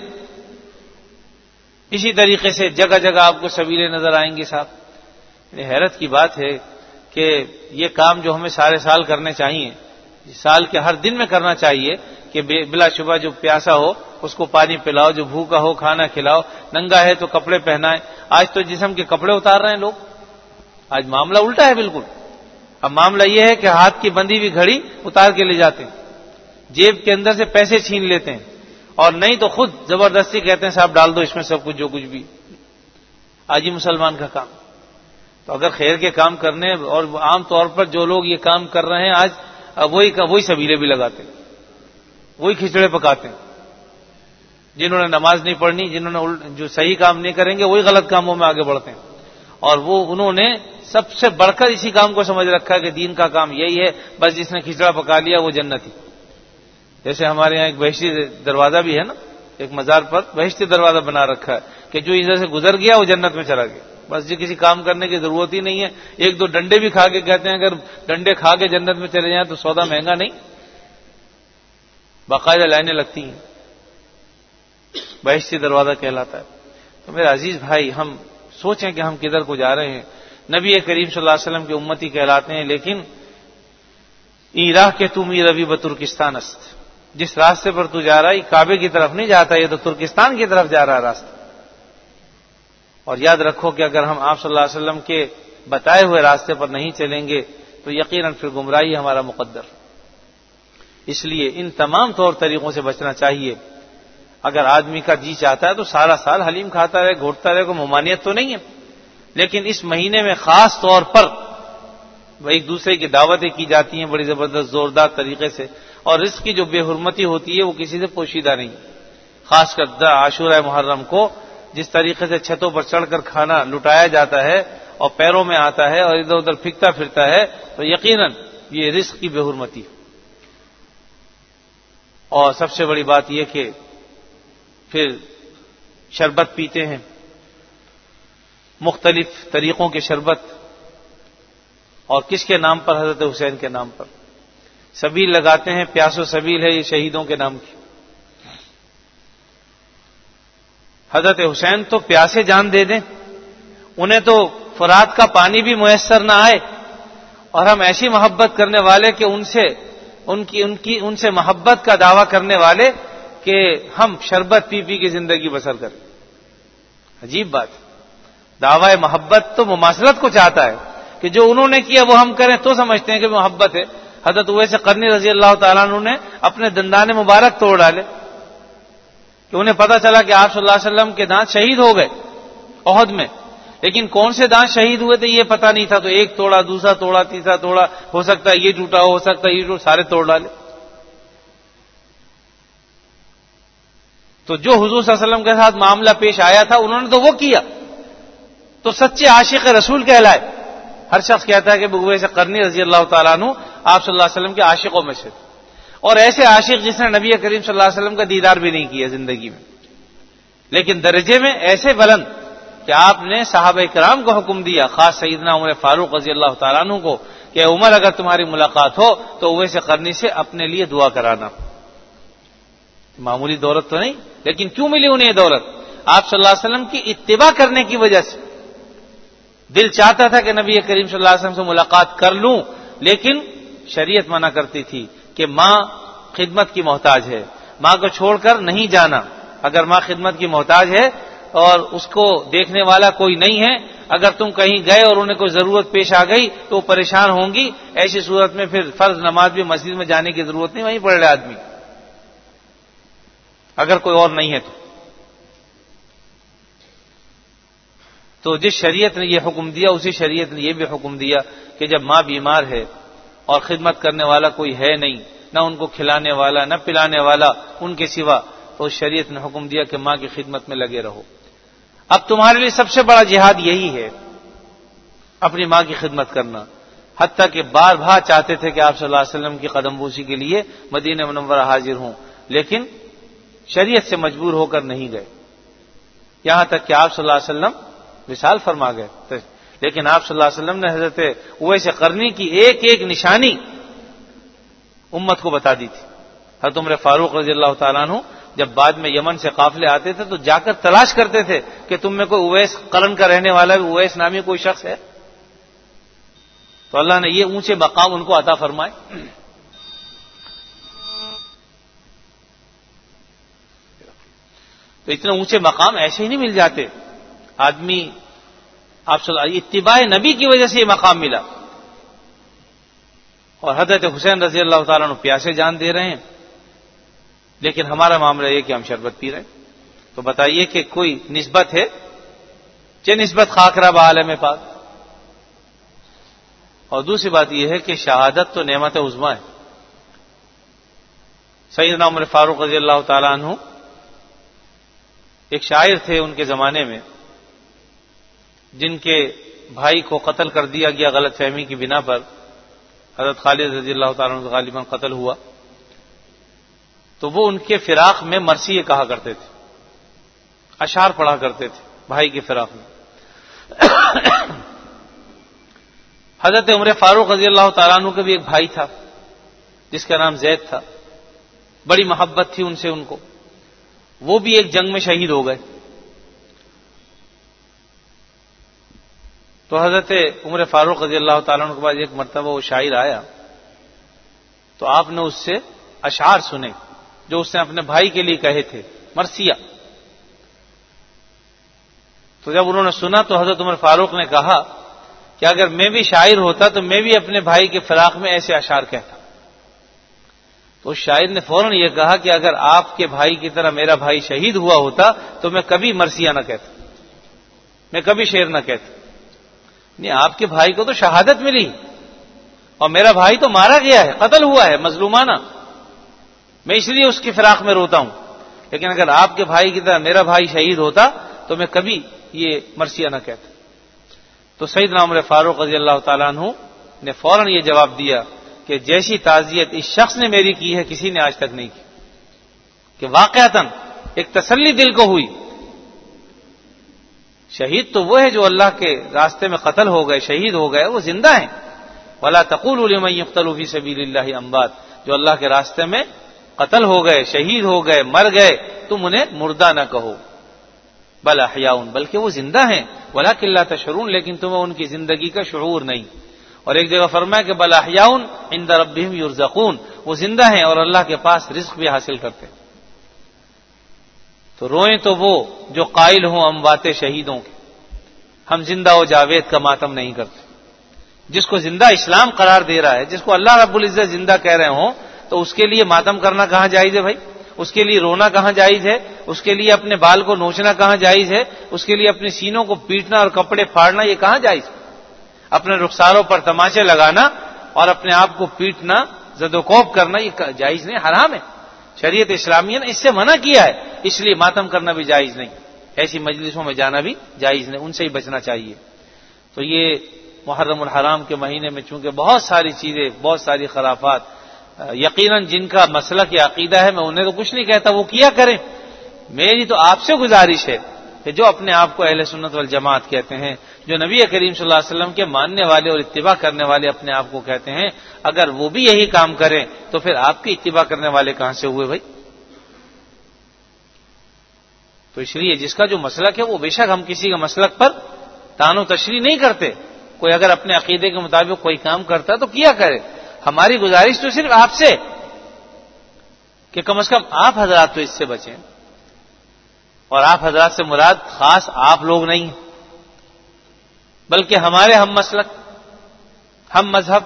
A: اسی طریقے سے جگہ جگہ آپ کو سبیلے نظر آئیں گے صاحب۔ حیرت کی بات ہے کہ یہ کام جو ہمیں سارے سال کرنے چاہیے، سال کے ہر دن میں کرنا چاہیے کہ بلا شبہ جو پیاسا ہو اس کو پانی پلاؤ، جو بھوکا ہو کھانا کھلاؤ، ننگا ہے تو کپڑے پہنائیں۔ آج تو جسم کے کپڑے اتار رہے ہیں لوگ، آج معاملہ الٹا ہے بالکل۔ اب معاملہ یہ ہے کہ ہاتھ کی بندھی ہوئی گھڑی اتار کے لے جاتے ہیں، جیب کے اندر سے پیسے چھین لیتے ہیں، اور نہیں تو خود زبردستی کہتے ہیں صاحب ڈال دو اس میں سب کچھ جو کچھ بھی۔ آج ہی مسلمان کا کام۔ تو اگر خیر کے کام کرنے، اور عام طور پر جو لوگ یہ کام کر رہے ہیں آج، وہی وہی سبیلے بھی لگاتے ہیں، وہی کھچڑے پکاتے ہیں۔ جنہوں نے نماز نہیں پڑھنی، جنہوں نے جو صحیح کام نہیں کریں گے وہی غلط کاموں میں آگے بڑھتے ہیں، اور وہ انہوں نے سب سے بڑھ کر اسی کام کو سمجھ رکھا کہ دین کا کام یہی ہے، بس جس نے کھچڑا پکا لیا وہ جنتی۔ جیسے ہمارے یہاں ایک بہشتی دروازہ بھی ہے نا، ایک مزار پر بہشتی دروازہ بنا رکھا ہے کہ جو ادھر سے گزر گیا وہ جنت میں چلا گیا، بس جی کسی کام کرنے کی ضرورت ہی نہیں ہے۔ ایک دو ڈنڈے بھی کھا کے کہتے ہیں اگر ڈنڈے کھا کے جنت میں چلے جائیں تو سودا مہنگا نہیں، باقاعدہ لائنیں لگتی ہیں، بہشتی دروازہ کہلاتا ہے۔ تو میرے عزیز بھائی، ہم سوچیں کہ ہم کدھر کو جا رہے ہیں۔ نبی کریم صلی اللہ علیہ وسلم کے امتی کہلاتے ہیں، لیکن ای راہ کے تم ای روی بترکستان است، جس راستے پر تو جا رہا ہے یہ کعبے کی طرف نہیں جاتا، یہ تو ترکستان کی طرف جا رہا ہے راستہ۔ اور یاد رکھو کہ اگر ہم آپ صلی اللہ علیہ وسلم کے بتائے ہوئے راستے پر نہیں چلیں گے تو یقیناً پھر گمراہی ہمارا مقدر۔ اس لیے ان تمام طور طریقوں سے بچنا چاہیے۔ اگر آدمی کا جی چاہتا ہے تو سارا سال حلیم کھاتا رہے، گھوٹتا رہے، کوئی ممانعت تو نہیں ہے، لیکن اس مہینے میں خاص طور پر ایک دوسرے کی دعوتیں کی جاتی ہیں بڑی زبردست زوردار طریقے سے، اور رزق کی جو بے حرمتی ہوتی ہے وہ کسی سے پوشیدہ نہیں۔ خاص کر عاشورہ محرم کو جس طریقے سے چھتوں پر چڑھ کر کھانا لٹایا جاتا ہے اور پیروں میں آتا ہے اور ادھر ادھر پھینکتا پھرتا ہے، تو یقیناً یہ رزق کی بے حرمتی۔ اور سب سے بڑی بات یہ کہ پھر شربت پیتے ہیں، مختلف طریقوں کے شربت، اور کس کے نام پر؟ حضرت حسین کے نام پر۔ سبیل لگاتے ہیں، پیاس و سبیل ہے یہ شہیدوں کے نام کی. حضرت حسین تو پیاسے جان دے دیں، انہیں تو فرات کا پانی بھی میسر نہ آئے، اور ہم ایسی محبت کرنے والے کہ ان سے ان کی ان کی ان سے محبت کا دعویٰ کرنے والے کہ ہم شربت پی پی کی زندگی بسر کریں. عجیب بات. دعوی محبت تو مماثلت کو چاہتا ہے کہ جو انہوں نے کیا وہ ہم کریں تو سمجھتے ہیں کہ محبت ہے. حضرت اویس قرنی رضی اللہ تعالیٰ عنہ نے اپنے دندان مبارک توڑ ڈالے کہ انہیں پتا چلا کہ آپ صلی اللہ علیہ وسلم کے دانت شہید ہو گئے احد میں، لیکن کون سے دانت شہید ہوئے تھے یہ پتا نہیں تھا، تو ایک توڑا، دوسرا توڑا، تیسرا توڑا، ہو سکتا ہے یہ ٹوٹا، ہو سکتا ہے یہ ٹوٹا، سارے توڑ ڈالے. تو جو حضور صلی اللہ علیہ وسلم کے ساتھ معاملہ پیش آیا تھا انہوں نے تو وہ کیا، تو سچے عاشق رسول کہلائے. ہر شخص کہتا ہے کہ اویس قرنی رضی اللہ تعالیٰ عنہ آپ صلی اللہ علیہ وسلم کے عاشقوں میں سے، اور ایسے عاشق جس نے نبی کریم صلی اللہ علیہ وسلم کا دیدار بھی نہیں کیا زندگی میں، لیکن درجے میں ایسے بلند کہ آپ نے صحابہ کرام کو حکم دیا، خاص سیدنا عمر فاروق رضی اللہ تعالیٰ عنہ کو، کہ عمر اگر تمہاری ملاقات ہو تو اویس قرنی سے اپنے لیے دعا کرانا. معمولی دولت تو نہیں، لیکن کیوں ملی انہیں یہ دولت؟ آپ صلی اللہ علیہ وسلم کی اتباع کرنے کی وجہ سے. دل چاہتا تھا کہ نبی کریم صلی اللہ علیہ وسلم سے ملاقات کر لوں، لیکن شریعت منع کرتی تھی کہ ماں خدمت کی محتاج ہے، ماں کو چھوڑ کر نہیں جانا. اگر ماں خدمت کی محتاج ہے اور اس کو دیکھنے والا کوئی نہیں ہے، اگر تم کہیں گئے اور انہیں کوئی ضرورت پیش آ گئی تو وہ پریشان ہوں گی. ایسی صورت میں پھر فرض نماز بھی مسجد میں جانے کی ضرورت نہیں، وہیں پڑھ لے آدمی اگر کوئی اور نہیں ہے تو. تو جس شریعت نے یہ حکم دیا اسی شریعت نے یہ بھی حکم دیا کہ جب ماں بیمار ہے اور خدمت کرنے والا کوئی ہے نہیں، نہ ان کو کھلانے والا نہ پلانے والا ان کے سوا، تو شریعت نے حکم دیا کہ ماں کی خدمت میں لگے رہو. اب تمہارے لیے سب سے بڑا جہاد یہی ہے، اپنی ماں کی خدمت کرنا. حتیٰ کہ بار بار چاہتے تھے کہ آپ صلی اللہ علیہ وسلم کی قدم بوسی کے لیے مدینہ منورہ حاضر ہوں، لیکن شریعت سے مجبور ہو کر نہیں گئے، یہاں تک کہ آپ صلی اللہ علیہ وسلم وصال فرما گئے. لیکن آپ صلی اللہ علیہ وسلم نے حضرت اویس قرنی کی ایک ایک نشانی امت کو بتا دی تھی. حضرت عمر فاروق رضی اللہ تعالیٰ عنہ جب بعد میں یمن سے قافلے آتے تھے تو جا کر تلاش کرتے تھے کہ تم میں کوئی اویس قرن کا رہنے والا بھی اویس نامی کوئی شخص ہے، تو اللہ نے یہ اونچے مقام ان کو عطا فرمائے. تو اتنے اونچے مقام ایسے ہی نہیں مل جاتے. آدمی آپ صلی اللہ اتباع نبی کی وجہ سے یہ مقام ملا. اور حضرت حسین رضی اللہ تعالیٰ عنہ پیاسے جان دے رہے ہیں، لیکن ہمارا معاملہ یہ کہ ہم شربت پی رہے ہیں. تو بتائیے کہ کوئی نسبت ہے؟ چہ نسبت خاکرہ بعالم پاک. اور دوسری بات یہ ہے کہ شہادت تو نعمت عظمیٰ ہے. سیدنا عمر فاروق رضی اللہ تعالیٰ عنہ ایک شاعر تھے ان کے زمانے میں، جن کے بھائی کو قتل کر دیا گیا غلط فہمی کی بنا پر. حضرت خالد رضی اللہ تعالیٰ عنہ غالباً قتل ہوا، تو وہ ان کے فراق میں مرثیے کہا کرتے تھے، اشعار پڑھا کرتے تھے بھائی کے فراق میں. حضرت عمر فاروق رضی اللہ تعالیٰ عنہ کا بھی ایک بھائی تھا جس کا نام زید تھا، بڑی محبت تھی ان سے ان کو. وہ بھی ایک جنگ میں شہید ہو گئے. تو حضرت عمر فاروق رضی اللہ تعالیٰ عنہ کے بعد ایک مرتبہ وہ شاعر آیا تو آپ نے اس سے اشعار سنے جو اس نے اپنے بھائی کے لیے کہے تھے، مرثیہ. تو جب انہوں نے سنا تو حضرت عمر فاروق نے کہا کہ اگر میں بھی شاعر ہوتا تو میں بھی اپنے بھائی کے فراق میں ایسے اشعار کہتا. تو شاعر نے فوراً یہ کہا کہ اگر آپ کے بھائی کی طرح میرا بھائی شہید ہوا ہوتا تو میں کبھی مرثیہ نہ کہتا، میں کبھی شعر نہ کہتا. نہیں، آپ کے بھائی کو تو شہادت ملی اور میرا بھائی تو مارا گیا ہے، قتل ہوا ہے مظلومانہ، میں اس لیے اس کی فراق میں روتا ہوں. لیکن اگر آپ کے بھائی کی طرح میرا بھائی شہید ہوتا تو میں کبھی یہ مرثیہ نہ کہتا. تو سیدنا عمر فاروق رضی اللہ تعالیٰ عنہ نے فوراً یہ جواب دیا کہ جیسی تعزیت اس شخص نے میری کی ہے کسی نے آج تک نہیں کی. کہ واقعتاً ایک تسلی دل کو ہوئی. شہید تو وہ ہے جو اللہ کے راستے میں قتل ہو گئے، شہید ہو گئے، وہ زندہ ہیں. ولا تقولوا لمن يقتل في سبيل الله اموات، جو اللہ کے راستے میں قتل ہو گئے، شہید ہو گئے، مر گئے، تم انہیں مردہ نہ کہو، بل احیاء، بلکہ وہ زندہ ہیں، ولکن لا تشعرون، لیکن تمہیں ان کی زندگی کا شعور نہیں۔ اور ایک جگہ فرمایا کہ بل احیاء عند ربهم یرزقون، وہ زندہ ہیں اور اللہ کے پاس رزق بھی حاصل کرتے ہیں۔ تو روئیں تو وہ جو قائل ہوں اموات شہیدوں کے، ہم زندہ و جاوید کا ماتم نہیں کرتے۔ جس کو زندہ اسلام قرار دے رہا ہے، جس کو اللہ رب العزت زندہ کہہ رہے ہوں، تو اس کے لیے ماتم کرنا کہاں جائز ہے بھائی؟ اس کے لیے رونا کہاں جائز ہے؟ اس کے لیے اپنے بال کو نوچنا کہاں جائز ہے؟ اس کے لیے اپنے سینوں کو پیٹنا اور کپڑے پھاڑنا یہ کہاں جائز ہے؟ اپنے رخساروں پر تماچے لگانا اور اپنے آپ کو پیٹنا، زد و کوب کرنا یہ جائز نہیں، حرام ہے۔ شریعت اسلامیہ نے اس سے منع کیا ہے، اس لیے ماتم کرنا بھی جائز نہیں، ایسی مجلسوں میں جانا بھی جائز نہیں، ان سے ہی بچنا چاہیے۔ تو یہ محرم الحرام کے مہینے میں چونکہ بہت ساری چیزیں، بہت ساری خرافات، یقیناً جن کا مسلک یا عقیدہ ہے میں انہیں تو کچھ نہیں کہتا، وہ کیا کریں۔ میری تو آپ سے گزارش ہے کہ جو اپنے آپ کو اہل سنت والجماعت کہتے ہیں، جو نبی کریم صلی اللہ علیہ وسلم کے ماننے والے اور اتباع کرنے والے اپنے آپ کو کہتے ہیں، اگر وہ بھی یہی کام کریں تو پھر آپ کی اتباع کرنے والے کہاں سے ہوئے بھائی؟ تو اس لیے جس کا جو مسلک ہے وہ بے شک ہم کسی کا مسلک پر طعن و تشریح نہیں کرتے، کوئی اگر اپنے عقیدے کے مطابق کوئی کام کرتا ہے تو کیا کرے۔ ہماری گزارش تو صرف آپ سے کہ کم از کم آپ حضرات تو اس سے بچیں، اور آپ حضرات سے مراد خاص آپ لوگ نہیں ہیں، بلکہ ہمارے ہم مسلک، ہم مذہب،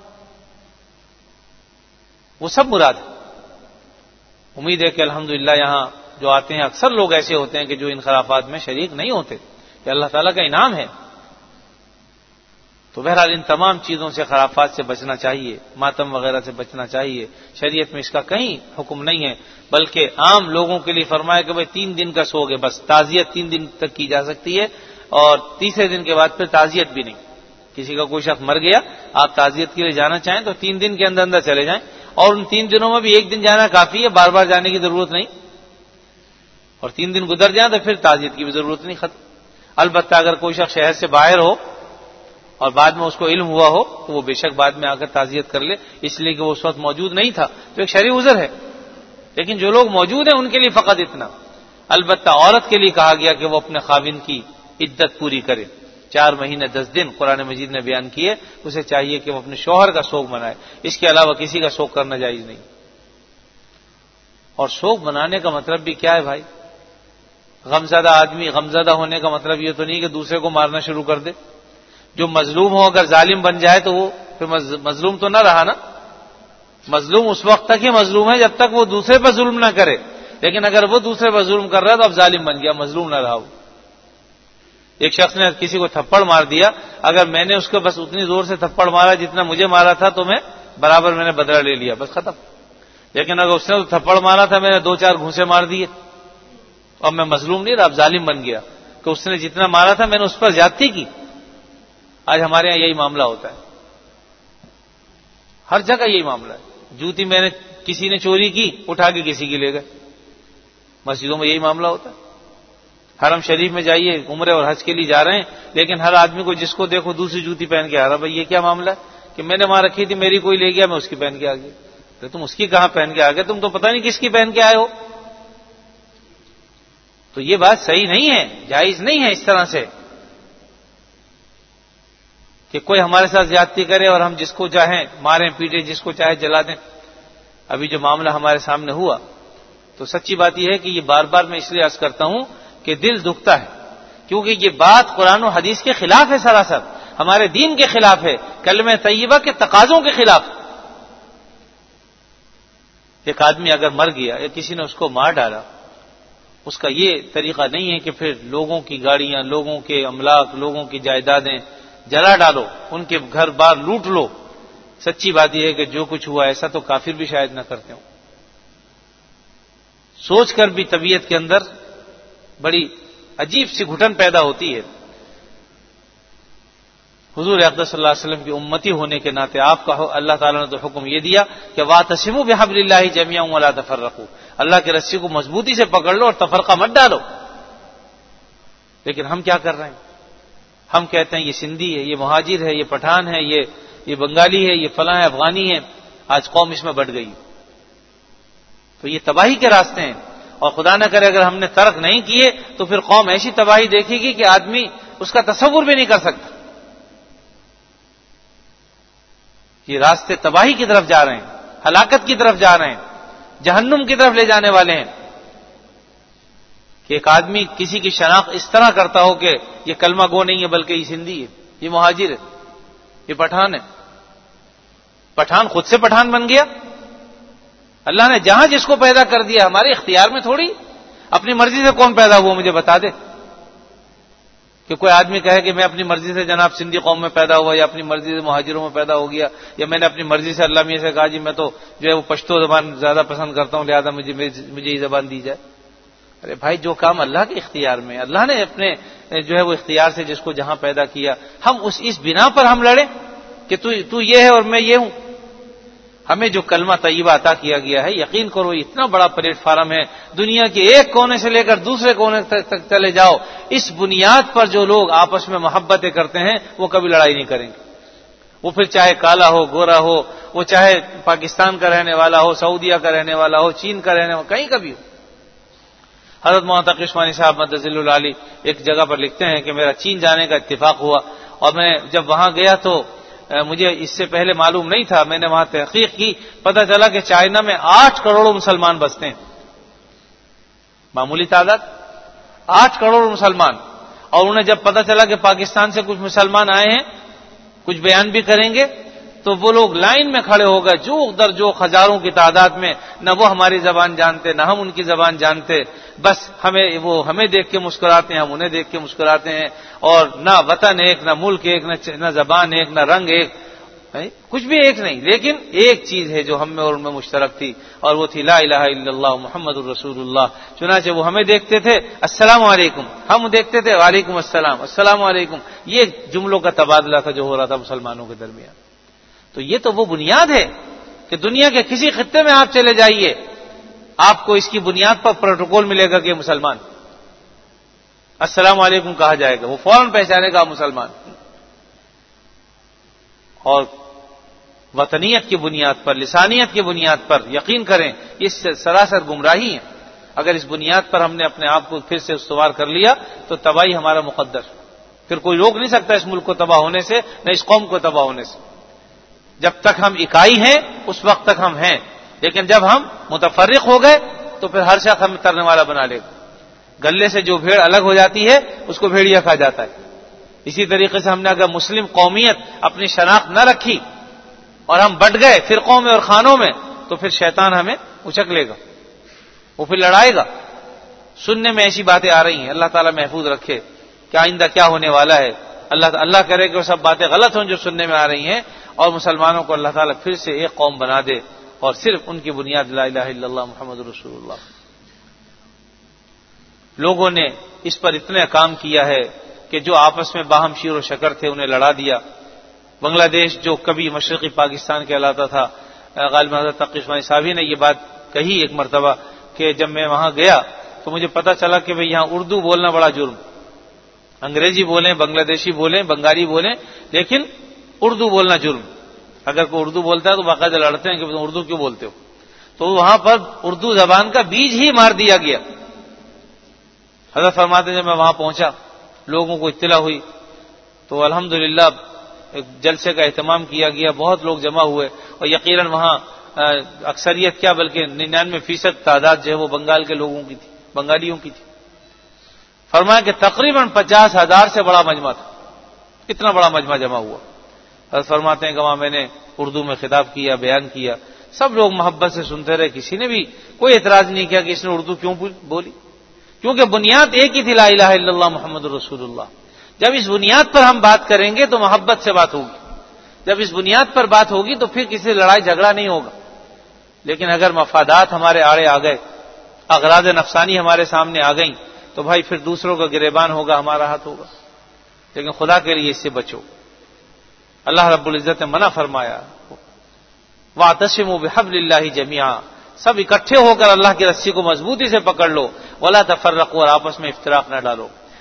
A: وہ سب مراد ہے۔ امید ہے کہ الحمدللہ یہاں جو آتے ہیں اکثر لوگ ایسے ہوتے ہیں کہ جو ان خرافات میں شریک نہیں ہوتے، کہ اللہ تعالیٰ کا انعام ہے۔ تو بہرحال ان تمام چیزوں سے، خرافات سے بچنا چاہیے، ماتم وغیرہ سے بچنا چاہیے۔ شریعت میں اس کا کہیں حکم نہیں ہے، بلکہ عام لوگوں کے لیے فرمایا کہ بھئی تین دن کا سوگ ہے، بس تعزیت تین دن تک کی جا سکتی ہے، اور تیسرے دن کے بعد پھر تعزیت بھی نہیں۔ کسی کا کوئی شخص مر گیا، آپ تعزیت کے لیے جانا چاہیں تو تین دن کے اندر اندر چلے جائیں، اور ان تین دنوں میں بھی ایک دن جانا کافی ہے، بار بار جانے کی ضرورت نہیں، اور تین دن گزر جائیں تو پھر تعزیت کی بھی ضرورت نہیں، ختم۔ البتہ اگر کوئی شخص شہر سے باہر ہو اور بعد میں اس کو علم ہوا ہو تو وہ بے شک بعد میں آ کر تعزیت کر لے، اس لیے کہ وہ اس وقت موجود نہیں تھا، تو ایک شرعی عذر ہے۔ لیکن جو لوگ موجود ہیں ان کے لیے فقط اتنا۔ البتہ عورت کے لیے کہا گیا کہ وہ اپنے خاوند کی عدت پوری کرے، چار مہینے دس دن قرآن مجید نے بیان کیے، اسے چاہیے کہ وہ اپنے شوہر کا سوگ منائے، اس کے علاوہ کسی کا سوگ کرنا جائز نہیں۔ اور سوگ منانے کا مطلب بھی کیا ہے بھائی؟ غمزدہ آدمی، غمزدہ ہونے کا مطلب یہ تو نہیں کہ دوسرے کو مارنا شروع کر دے۔ جو مظلوم ہو اگر ظالم بن جائے تو وہ پھر مظلوم تو نہ رہا نا، مظلوم اس وقت تک ہی مظلوم ہے جب تک وہ دوسرے پر ظلم نہ کرے، لیکن اگر وہ دوسرے پر ظلم کر رہا ہے تو اب ظالم بن گیا، مظلوم نہ رہا وہ۔ ایک شخص نے کسی کو تھپڑ مار دیا، اگر میں نے اس کو بس اتنی زور سے تھپڑ مارا جتنا مجھے مارا تھا تو میں برابر میں نے بدلہ لے لیا، بس ختم۔ لیکن اگر اس نے تو تھپڑ مارا تھا، میں نے دو چار گھونسے مار دیے، اب میں مظلوم نہیں رہا، اب ظالم بن گیا کہ اس نے جتنا مارا تھا میں نے اس پر زیادتی کی۔ آج ہمارے یہاں یہی معاملہ ہوتا ہے، ہر جگہ یہی معاملہ ہے۔ جوتی میں نے کسی نے چوری کی، اٹھا کے کسی کی لے گئے، مسجدوں میں یہی معاملہ ہوتا ہے۔ حرم شریف میں جائیے، عمرے اور حج کے لیے جا رہے ہیں، لیکن ہر آدمی کو جس کو دیکھو دوسری جوتی پہن کے آ رہا، بھائی یہ کیا معاملہ ہے کہ میں نے وہاں رکھی تھی، میری کوئی لے گیا، میں اس کی پہن کے آ گیا۔ تو تم اس کی کہاں پہن کے آ گئے؟ تم تو پتہ نہیں کس کی پہن کے آئے ہو۔ تو یہ بات صحیح نہیں ہے، جائز نہیں ہے اس طرح سے کہ کوئی ہمارے ساتھ زیادتی کرے اور ہم جس کو چاہیں ماریں پیٹیں، جس کو چاہے جلا دیں۔ ابھی جو معاملہ ہمارے سامنے ہوا تو سچی بات یہ ہے کہ یہ بار بار میں اس لیے عرض کرتا ہوں کہ دل دکھتا ہے، کیونکہ یہ بات قرآن و حدیث کے خلاف ہے، سراسر ہمارے دین کے خلاف ہے، کلمہ طیبہ کے تقاضوں کے خلاف۔ ایک آدمی اگر مر گیا یا کسی نے اس کو مار ڈالا، اس کا یہ طریقہ نہیں ہے کہ پھر لوگوں کی گاڑیاں، لوگوں کے املاک، لوگوں کی جائیدادیں جلا ڈالو، ان کے گھر بار لوٹ لو۔ سچی بات یہ ہے کہ جو کچھ ہوا ایسا تو کافر بھی شاید نہ کرتے ہوں۔ سوچ کر بھی طبیعت کے اندر بڑی عجیب سی گھٹن پیدا ہوتی ہے۔ حضور اقدس صلی اللہ علیہ وسلم کی امتی ہونے کے ناطے آپ کا اللہ تعالیٰ نے تو حکم یہ دیا کہ واعتصموا بحبل اللہ جميعا ولا تفرقوا، اللہ کی رسی کو مضبوطی سے پکڑ لو اور تفرقہ مت ڈالو۔ لیکن ہم کیا کر رہے ہیں؟ ہم کہتے ہیں یہ سندھی ہے، یہ مہاجر ہے، یہ پٹھان ہے، یہ یہ بنگالی ہے، یہ فلاں ہے، افغانی ہے، آج قوم اس میں بٹ گئی. تو یہ تباہی کے راستے ہیں، اور خدا نہ کرے اگر ہم نے ترک نہیں کیے تو پھر قوم ایسی تباہی دیکھے گی کہ آدمی اس کا تصور بھی نہیں کر سکتا. یہ راستے تباہی کی طرف جا رہے ہیں، ہلاکت کی طرف جا رہے ہیں، جہنم کی طرف لے جانے والے ہیں. کہ ایک آدمی کسی کی شناخت اس طرح کرتا ہو کہ یہ کلمہ گو نہیں ہے بلکہ یہ سندھی ہے، یہ مہاجر ہے، یہ پٹھان ہے. پٹھان خود سے پٹھان بن گیا؟ اللہ نے جہاں جس کو پیدا کر دیا، ہمارے اختیار میں تھوڑی. اپنی مرضی سے کون پیدا ہوا مجھے بتا دے. کہ کوئی آدمی کہے کہ میں اپنی مرضی سے جناب سندھی قوم میں پیدا ہوا، یا اپنی مرضی سے مہاجروں میں پیدا ہو گیا، یا میں نے اپنی مرضی سے اللہ میاں سے کہا جی میں تو جو ہے وہ پشتو زبان زیادہ پسند کرتا ہوں لہذا مجھے مجھے یہ زبان دی جائے. ارے بھائی جو کام اللہ کے اختیار میں، اللہ نے اپنے جو ہے وہ اختیار سے جس کو جہاں پیدا کیا، ہم اس اس بنا پر ہم لڑیں کہ تو تو یہ ہے اور میں یہ ہوں. ہمیں جو کلمہ طیبہ عطا کیا گیا ہے، یقین کرو اتنا بڑا پلیٹ فارم ہے، دنیا کے ایک کونے سے لے کر دوسرے کونے تک چلے جاؤ، اس بنیاد پر جو لوگ آپس میں محبتیں کرتے ہیں وہ کبھی لڑائی نہیں کریں گے. وہ پھر چاہے کالا ہو، گورا ہو، وہ چاہے پاکستان کا رہنے والا ہو، سعودیہ کا رہنے والا ہو، چین کا رہنے والا، کہیں کبھی ہو. حضرت مولانا تقی عثمانی صاحب مدظل العالی ایک جگہ پر لکھتے ہیں کہ میرا چین جانے کا اتفاق ہوا، اور میں جب وہاں گیا تو مجھے اس سے پہلے معلوم نہیں تھا، میں نے وہاں تحقیق کی، پتہ چلا کہ چائنا میں آٹھ کروڑ مسلمان بستے ہیں. معمولی تعداد، آٹھ کروڑ مسلمان. اور انہیں جب پتہ چلا کہ پاکستان سے کچھ مسلمان آئے ہیں، کچھ بیان بھی کریں گے، تو وہ لوگ لائن میں کھڑے ہو گئے، جو در جو ہزاروں کی تعداد میں. نہ وہ ہماری زبان جانتے، نہ ہم ان کی زبان جانتے، بس ہمیں وہ ہمیں دیکھ کے مسکراتے ہیں، ہم انہیں دیکھ کے مسکراتے ہیں. اور نہ وطن ایک، نہ ملک ایک، نہ زبان ایک، نہ رنگ ایک، کچھ بھی ایک نہیں. لیکن ایک چیز ہے جو ہم میں اور ان میں مشترک تھی، اور وہ تھی لا الہ الا اللہ محمد الرسول اللہ. چنانچہ وہ ہمیں دیکھتے تھے السلام علیکم، ہم دیکھتے تھے وعلیکم السلام، السلام علیکم. یہ جملوں کا تبادلہ تھا جو ہو رہا تھا مسلمانوں کے درمیان. تو یہ تو وہ بنیاد ہے کہ دنیا کے کسی خطے میں آپ چلے جائیے، آپ کو اس کی بنیاد پر پروٹوکول ملے گا کہ مسلمان. السلام علیکم کہا جائے گا، وہ فوراً پہچانے گا مسلمان. اور وطنیت کی بنیاد پر، لسانیت کی بنیاد پر یقین کریں یہ سراسر گمراہی ہے. اگر اس بنیاد پر ہم نے اپنے آپ کو پھر سے استوار کر لیا تو تباہی ہمارا مقدر. پھر کوئی روک نہیں سکتا اس ملک کو تباہ ہونے سے، نہ اس قوم کو تباہ ہونے سے. جب تک ہم اکائی ہیں اس وقت تک ہم ہیں، لیکن جب ہم متفرق ہو گئے تو پھر ہر شخص ہمیں ترنے والا بنا لے گا. گلے سے جو بھیڑ الگ ہو جاتی ہے اس کو بھیڑیا کھا جاتا ہے. اسی طریقے سے ہم نے اگر مسلم قومیت اپنی شناخت نہ رکھی اور ہم بٹ گئے فرقوں میں اور خانوں میں تو پھر شیطان ہمیں اچک لے گا، وہ پھر لڑائے گا. سننے میں ایسی باتیں آ رہی ہیں، اللہ تعالیٰ محفوظ رکھے کہ آئندہ کیا ہونے والا ہے. اللہ اللہ کرے کہ وہ سب باتیں غلط ہوں جو سننے میں آ رہی ہیں، اور مسلمانوں کو اللہ تعالیٰ پھر سے ایک قوم بنا دے اور صرف ان کی بنیاد لا الہ الا اللہ محمد رسول اللہ. لوگوں نے اس پر اتنا کام کیا ہے کہ جو آپس میں باہم شیر و شکر تھے انہیں لڑا دیا. بنگلہ دیش جو کبھی مشرقی پاکستان کہلاتا تھا، غالباً حضرت تقی عثمانی صاحب نے یہ بات کہی ایک مرتبہ کہ جب میں وہاں گیا تو مجھے پتا چلا کہ بھئی یہاں اردو بولنا بڑا جرم، انگریزی بولیں، بنگلہ دیشی بولیں، بنگالی بولیں، لیکن اردو بولنا جرم. اگر کوئی اردو بولتا ہے تو باقاعدہ لڑتے ہیں کہ تم اردو کیوں بولتے ہو. تو وہاں پر اردو زبان کا بیج ہی مار دیا گیا. حضرت فرماتے ہیں جب میں وہاں پہنچا لوگوں کو اطلاع ہوئی تو الحمدللہ ایک جلسے کا اہتمام کیا گیا، بہت لوگ جمع ہوئے، اور یقیناً وہاں اکثریت کیا بلکہ ننانوے فیصد تعداد جو ہے وہ بنگال کے لوگوں کی تھی، بنگالیوں کی تھی. فرمایا کہ تقریباً پچاس ہزار سے بڑا مجمع تھا، اتنا بڑا مجمع جمع ہوا. حضرت فرماتے ہیں کہ وہاں میں نے اردو میں خطاب کیا، بیان کیا، سب لوگ محبت سے سنتے رہے، کسی نے بھی کوئی اعتراض نہیں کیا کہ اس نے اردو کیوں بولی، کیونکہ بنیاد ایک ہی تھی لا الہ الا اللہ محمد رسول اللہ. جب اس بنیاد پر ہم بات کریں گے تو محبت سے بات ہوگی، جب اس بنیاد پر بات ہوگی تو پھر کسی لڑائی جھگڑا نہیں ہوگا. لیکن اگر مفادات ہمارے آڑے آ گئے، اغراض نفسانی ہمارے سامنے آ گئیں تو بھائی پھر دوسروں کا گریبان ہوگا، ہمارا ہاتھ ہوگا. لیکن خدا کے لیے اس سے بچو. اللہ رب العزت نے منع فرمایا وَاعْتَصِمُوا بِحَبْلِ اللَّهِ جَمِيعًا، سب اکٹھے ہو کر اللہ کی رسی کو مضبوطی سے پکڑ لو، وَلَا تَفَرَّقُوا، اور آپس میں افتراق نہ ڈالو.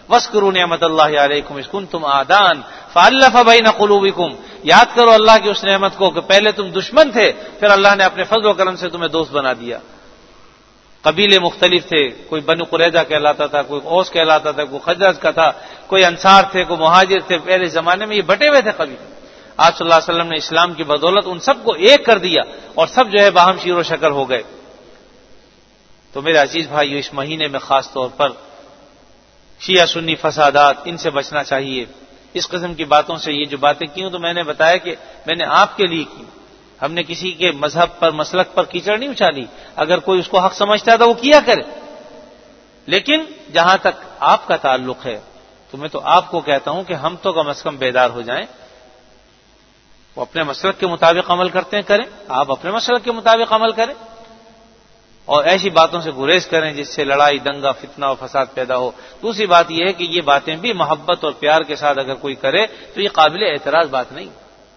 A: وَاذْكُرُوا نِعْمَتَ اللَّهِ عَلَيْكُمْ إِذْ كُنتُمْ أَعْدَاءً فَأَلَّفَ بَيْنَ قُلُوبِكُمْ، یاد کرو اللہ کی اس نعمت کو کہ پہلے تم دشمن تھے، پھر اللہ نے اپنے فضل و کرم سے تمہیں دوست بنا دیا۔ قبیلے مختلف تھے، کوئی بنو قریظہ کہلاتا تھا، کوئی اوس کہلاتا تھا، کوئی خزرج کا تھا، کوئی انصار تھے، کوئی مہاجر تھے، پہلے زمانے میں یہ بٹے ہوئے تھے قبیلے۔ آپ صلی اللہ علیہ وسلم نے اسلام کی بدولت ان سب کو ایک کر دیا اور سب جو ہے باہم شیر و شکر ہو گئے۔ تو میرے عزیز بھائیو، اس مہینے میں خاص طور پر شیعہ سنی فسادات، ان سے بچنا چاہیے۔ اس قسم کی باتوں سے یہ جو باتیں کی ہوں تو میں نے بتایا کہ میں نے آپ کے لیے کی، ہم نے کسی کے مذہب پر مسلک پر کیچڑ نہیں اچھالی، اگر کوئی اس کو حق سمجھتا ہے تو وہ کیا کرے، لیکن جہاں تک آپ کا تعلق ہے تو میں تو آپ کو کہتا ہوں کہ ہم تو کم از کم بیدار ہو جائیں، وہ اپنے مسلک کے مطابق عمل کرتے ہیں کریں، آپ اپنے مسلک کے مطابق عمل کریں، اور ایسی باتوں سے گریز کریں جس سے لڑائی دنگا فتنہ اور فساد پیدا ہو۔ دوسری بات یہ ہے کہ یہ باتیں بھی محبت اور پیار کے ساتھ اگر کوئی کرے تو یہ قابل اعتراض بات نہیں۔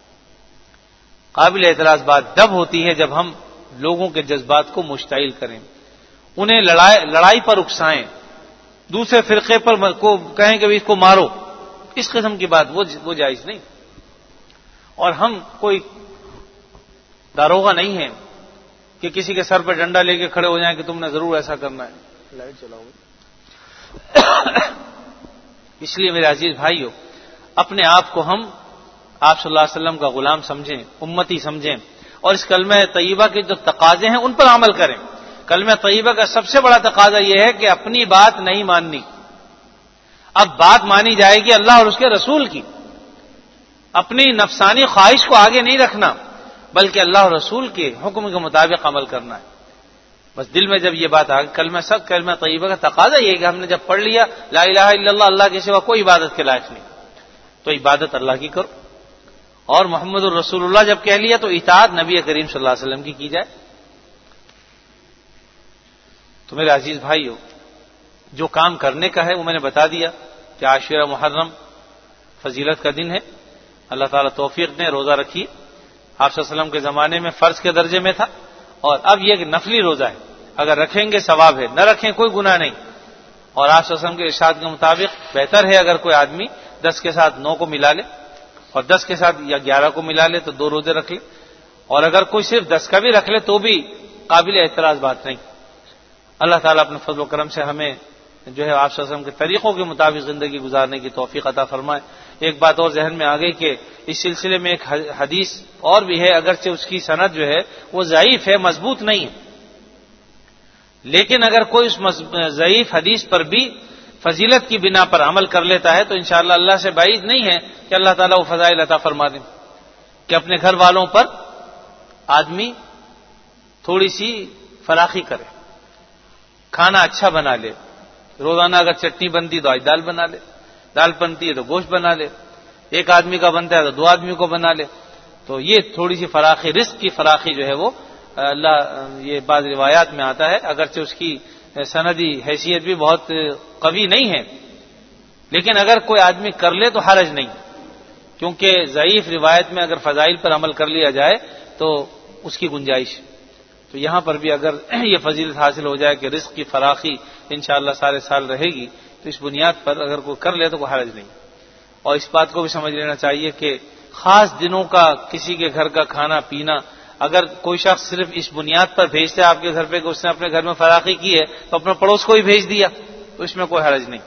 A: قابل اعتراض بات جب ہوتی ہے جب ہم لوگوں کے جذبات کو مشتعل کریں، انہیں لڑائی لڑائی پر اکسائیں، دوسرے فرقے پر کو کہیں کہ اس کو مارو، اس قسم کی بات وہ وہ جائز نہیں۔ اور ہم کوئی داروغہ نہیں ہیں کہ کسی کے سر پہ ڈنڈا لے کے کھڑے ہو جائیں کہ تم نے ضرور ایسا کرنا ہے۔ لائٹ چلاؤ۔ اس لیے میرے عزیز بھائیو، اپنے آپ کو ہم آپ صلی اللہ علیہ وسلم کا غلام سمجھیں، امتی سمجھیں، اور اس کلمہ طیبہ کے جو تقاضے ہیں ان پر عمل کریں۔ کلمہ طیبہ کا سب سے بڑا تقاضا یہ ہے کہ اپنی بات نہیں ماننی، اب بات مانی جائے گی اللہ اور اس کے رسول کی، اپنی نفسانی خواہش کو آگے نہیں رکھنا بلکہ اللہ اور رسول کے حکم کے مطابق عمل کرنا ہے۔ بس دل میں جب یہ بات آ گئی، کلمہ سب کلمہ طیبہ کا تقاضا یہ ہے کہ ہم نے جب پڑھ لیا لا الہ الا اللہ، اللہ کے سوا کوئی عبادت کے لائق نہیں، تو عبادت اللہ کی کرو، اور محمد الرسول اللہ جب کہہ لیا تو اطاعت نبی کریم صلی اللہ علیہ وسلم کی کی جائے۔ تو میرے عزیز بھائیو، جو کام کرنے کا ہے وہ میں نے بتا دیا کہ عاشورہ محرم فضیلت کا دن ہے، اللہ تعالیٰ توفیق نے روزہ رکھی۔ آپ صلی اللہ علیہ وسلم کے زمانے میں فرض کے درجے میں تھا، اور اب یہ کہ نفلی روزہ ہے، اگر رکھیں گے ثواب ہے، نہ رکھیں کوئی گناہ نہیں۔ اور آپ صلی اللہ علیہ وسلم کے ارشاد کے مطابق بہتر ہے اگر کوئی آدمی دس کے ساتھ نو کو ملا لے اور دس کے ساتھ یا گیارہ کو ملا لے تو دو روزے رکھ لے، اور اگر کوئی صرف دس کا بھی رکھ لے تو بھی قابل اعتراض بات نہیں۔ اللہ تعالیٰ اپنے فضل و کرم سے ہمیں جو ہے آپ صلی اللہ علیہ وسلم کے طریقوں کے مطابق زندگی گزارنے کی توفیق عطا فرمائے۔ ایک بات اور ذہن میں آ گئی کہ اس سلسلے میں ایک حدیث اور بھی ہے، اگرچہ اس کی سند جو ہے وہ ضعیف ہے، مضبوط نہیں ہے، لیکن اگر کوئی اس ضعیف حدیث پر بھی فضیلت کی بنا پر عمل کر لیتا ہے تو انشاءاللہ اللہ سے بعید نہیں ہے کہ اللہ تعالیٰ وہ فضائل عطا فرما دیں کہ اپنے گھر والوں پر آدمی تھوڑی سی فراخی کرے، کھانا اچھا بنا لے، روزانہ اگر چٹنی بنتی تو آج دال بنا لے، دال بنتی ہے تو گوشت بنا لے، ایک آدمی کا بنتا ہے تو دو آدمی کو بنا لے، تو یہ تھوڑی سی فراخی، رزق کی فراخی جو ہے وہ اللہ، یہ بعض روایات میں آتا ہے، اگرچہ اس کی سندی حیثیت بھی بہت قوی نہیں ہے، لیکن اگر کوئی آدمی کر لے تو حرج نہیں، کیونکہ ضعیف روایت میں اگر فضائل پر عمل کر لیا جائے تو اس کی گنجائش، تو یہاں پر بھی اگر یہ فضیلت حاصل ہو جائے کہ رزق کی فراخی انشاءاللہ سارے سال رہے گی تو اس بنیاد پر اگر کوئی کر لے تو کوئی حرج نہیں۔ اور اس بات کو بھی سمجھ لینا چاہیے کہ خاص دنوں کا کسی کے گھر کا کھانا پینا اگر کوئی شخص صرف اس بنیاد پر بھیجتا ہے آپ کے گھر پہ کہ اس نے اپنے گھر میں فراخی کی ہے تو اپنے پڑوس کو ہی بھیج دیا تو اس میں کوئی حرج نہیں،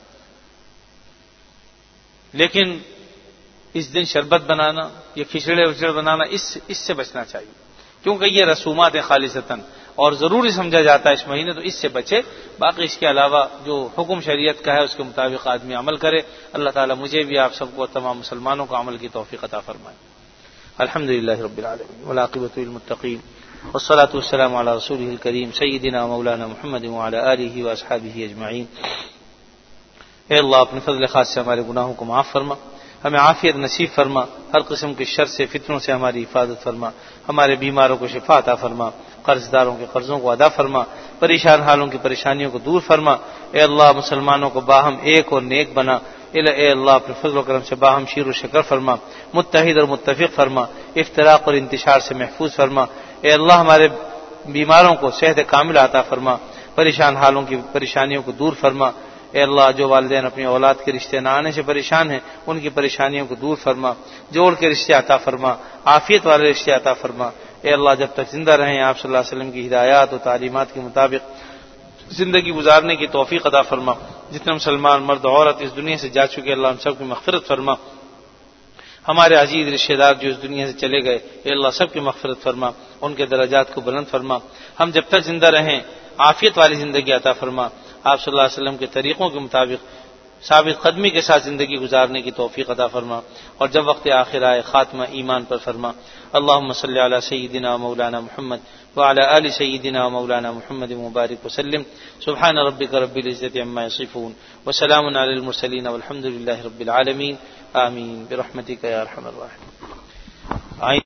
A: لیکن اس دن شربت بنانا یا کھچڑے وچڑے بنانا اس اس سے بچنا چاہیے، کیونکہ یہ رسومات ہیں خالصتاً اور ضروری سمجھا جاتا ہے اس مہینے، تو اس سے بچے۔ باقی اس کے علاوہ جو حکم شریعت کا ہے اس کے مطابق آدمی عمل کرے۔ اللہ تعالیٰ مجھے بھی آپ سب کو تمام مسلمانوں کو عمل کی توفیق عطا فرمائے۔ الحمد للہ رب العالمین والعاقبۃ للمتقین والصلاة والسلام علی رسولہ الکریم سیدنا مولانا محمد وعلی آلہ واصحابہ اجمعین۔ اے اللہ اپنے فضل خاص سے ہمارے گناہوں کو معاف فرما، ہمیں عافیت نصیب فرما، ہر قسم کے شر سے فتنوں سے ہماری حفاظت فرما، ہمارے بیماروں کو شفا عطا فرما، قرض داروں کے قرضوں کو ادا فرما، پریشان حالوں کی پریشانیوں کو دور فرما۔ اے اللہ مسلمانوں کو باہم ایک اور نیک بنا، اے اللہ اپنے فضل و کرم سے باہم شیر و شکر فرما، متحد اور متفق فرما، افتراق اور انتشار سے محفوظ فرما۔ اے اللہ ہمارے بیماروں کو صحت کامل عطا فرما، پریشان حالوں کی پریشانیوں کو دور فرما۔ اے اللہ جو والدین اپنی اولاد کے رشتے نہ آنے سے پریشان ہیں ان کی پریشانیوں کو دور فرما، جوڑ کے رشتے عطا فرما، عافیت والے رشتے عطا فرما۔ اے اللہ جب تک زندہ رہیں آپ صلی اللہ علیہ وسلم کی ہدایات و تعلیمات کے مطابق زندگی گزارنے کی توفیق عطا فرما۔ جتنے مسلمان مرد عورت اس دنیا سے جا چکے اللہ ہم سب کی مغفرت فرما۔ ہمارے عزیز رشتہ دار جو اس دنیا سے چلے گئے اے اللہ سب کی مغفرت فرما، ان کے درجات کو بلند فرما۔ ہم جب تک زندہ رہیں عافیت والی زندگی عطا فرما، آپ صلی اللہ علیہ وسلم کے طریقوں کے مطابق ثابت قدمی کے ساتھ زندگی گزارنے کی توفیق عطا فرما، اور جب وقت آخر آئے خاتمہ ایمان پر فرما۔ اللهم صل على سيدنا مولانا محمد وعلى آل سيدنا مولانا محمد مبارك وسلم۔ سبحان ربك رب العزة عما يصفون وسلام على المرسلين والحمد لله رب العالمين آمين برحمتك يا أرحم الراحمين۔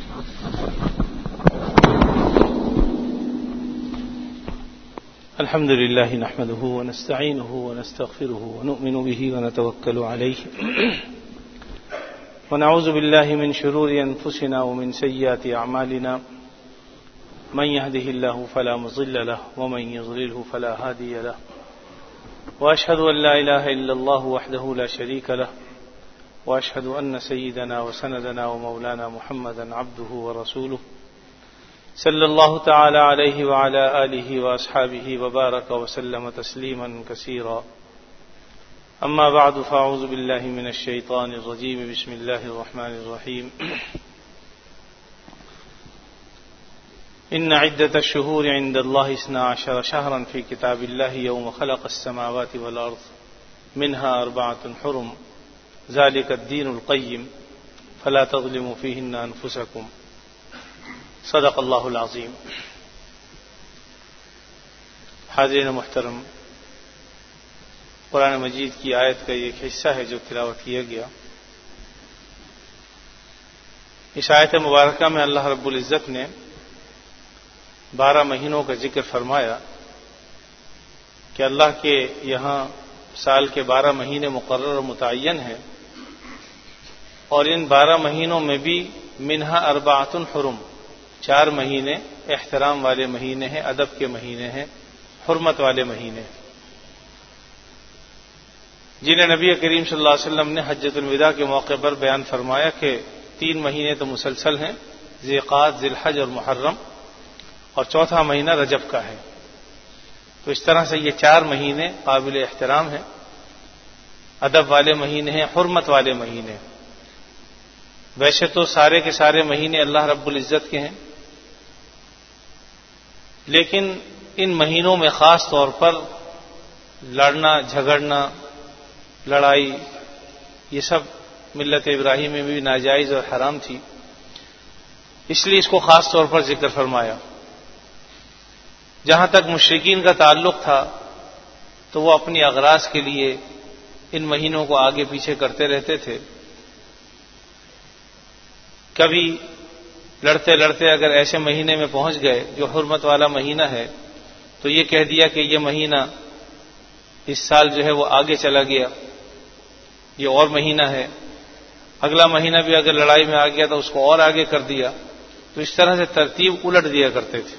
A: الحمد لله نحمده ونستعينه ونستغفره ونؤمن به ونتوكل عليه ونعوذ بالله من شرور أنفسنا ومن سيئات أعمالنا، من يهده الله فلا مضل له ومن يضلله فلا هادي له، وأشهد أن لا إله إلا الله وحده لا شريك له، وأشهد أن سيدنا وسندنا ومولانا محمدا عبده ورسوله صلى الله تعالى عليه وعلى آله وأصحابه وبارك وسلم تسليما كثيرا، أما بعد فأعوذ بالله من الشيطان الرجيم، بسم الله الرحمن الرحيم۔ إن عدة الشهور عند الله اثنا عشر شهرا في كتاب الله يوم خلق السماوات والأرض منها أربعة حرم ذلك الدين القيم فلا تظلموا فيهن أنفسكم، صدق اللہ العظیم۔ حاضرین محترم، قرآن مجید کی آیت کا ایک حصہ ہے جو تلاوت کیا گیا۔ اس آیت مبارکہ میں اللہ رب العزت نے بارہ مہینوں کا ذکر فرمایا کہ اللہ کے یہاں سال کے بارہ مہینے مقرر و متعین ہیں، اور ان بارہ مہینوں میں بھی منہا اربعۃ حرم، چار مہینے احترام والے مہینے ہیں، ادب کے مہینے ہیں، حرمت والے مہینے، جنہیں نبی کریم صلی اللہ علیہ وسلم نے حجۃ الوداع کے موقع پر بیان فرمایا کہ تین مہینے تو مسلسل ہیں، ذی قعدہ، ذی الحج اور محرم، اور چوتھا مہینہ رجب کا ہے۔ تو اس طرح سے یہ چار مہینے قابل احترام ہیں، ادب والے مہینے ہیں، حرمت والے مہینے۔ ویسے تو سارے کے سارے مہینے اللہ رب العزت کے ہیں، لیکن ان مہینوں میں خاص طور پر لڑنا، جھگڑنا، لڑائی، یہ سب ملت ابراہیم میں بھی ناجائز اور حرام تھی، اس لیے اس کو خاص طور پر ذکر فرمایا۔ جہاں تک مشرکین کا تعلق تھا تو وہ اپنی اغراض کے لیے ان مہینوں کو آگے پیچھے کرتے رہتے تھے۔ کبھی لڑتے لڑتے اگر ایسے مہینے میں پہنچ گئے جو حرمت والا مہینہ ہے تو یہ کہہ دیا کہ یہ مہینہ اس سال جو ہے وہ آگے چلا گیا، یہ اور مہینہ ہے۔ اگلا مہینہ بھی اگر لڑائی میں آ گیا تو اس کو اور آگے کر دیا، تو اس طرح سے ترتیب الٹ دیا کرتے تھے۔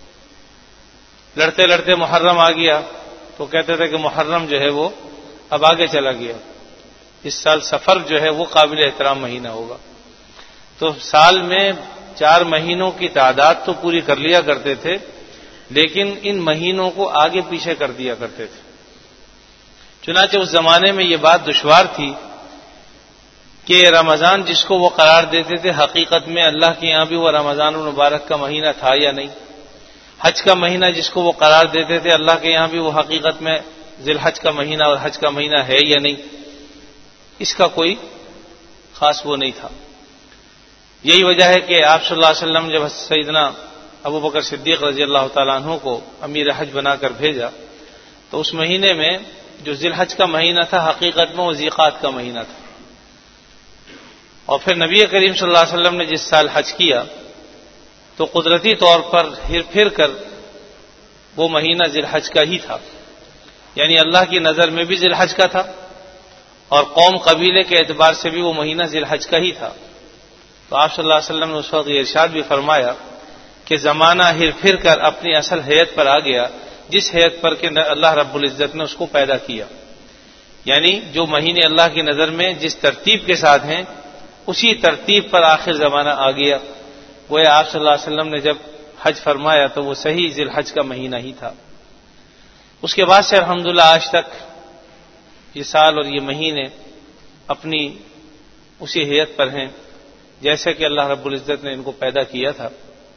A: لڑتے لڑتے محرم آ گیا تو کہتے تھے کہ محرم جو ہے وہ اب آگے چلا گیا، اس سال سفر جو ہے وہ قابل احترام مہینہ ہوگا۔ تو سال میں چار مہینوں کی تعداد تو پوری کر لیا کرتے تھے، لیکن ان مہینوں کو آگے پیچھے کر دیا کرتے تھے۔ چنانچہ اس زمانے میں یہ بات دشوار تھی کہ رمضان جس کو وہ قرار دیتے تھے حقیقت میں اللہ کے یہاں بھی وہ رمضان المبارک کا مہینہ تھا یا نہیں، حج کا مہینہ جس کو وہ قرار دیتے تھے اللہ کے یہاں بھی وہ حقیقت میں ذی الحج کا مہینہ اور حج کا مہینہ ہے یا نہیں، اس کا کوئی خاص وہ نہیں تھا۔ یہی وجہ ہے کہ آپ صلی اللہ علیہ وسلم جب سیدنا ابو بکر صدیق رضی اللہ تعالیٰ عنہ کو امیر حج بنا کر بھیجا تو اس مہینے میں جو ذی الحج کا مہینہ تھا حقیقت میں وہ ذی قعدہ کا مہینہ تھا، اور پھر نبی کریم صلی اللہ علیہ وسلم نے جس سال حج کیا تو قدرتی طور پر پھر پھر کر وہ مہینہ ذی الحج کا ہی تھا، یعنی اللہ کی نظر میں بھی ذی الحج کا تھا اور قوم قبیلے کے اعتبار سے بھی وہ مہینہ ذی الحج کا ہی تھا۔ تو آپ صلی اللہ علیہ وسلم نے اس وقت یہ ارشاد بھی فرمایا کہ زمانہ ہر پھر کر اپنی اصل حیت پر آ گیا، جس حیت پر کہ اللہ رب العزت نے اس کو پیدا کیا، یعنی جو مہینے اللہ کی نظر میں جس ترتیب کے ساتھ ہیں اسی ترتیب پر آخر زمانہ آ گیا۔ وہ آپ صلی اللہ علیہ وسلم نے جب حج فرمایا تو وہ صحیح ذی الحج کا مہینہ ہی تھا۔ اس کے بعد سے الحمدللہ آج تک یہ سال اور یہ مہینے اپنی اسی حیت پر ہیں جیسے کہ اللہ رب العزت نے ان کو پیدا کیا تھا۔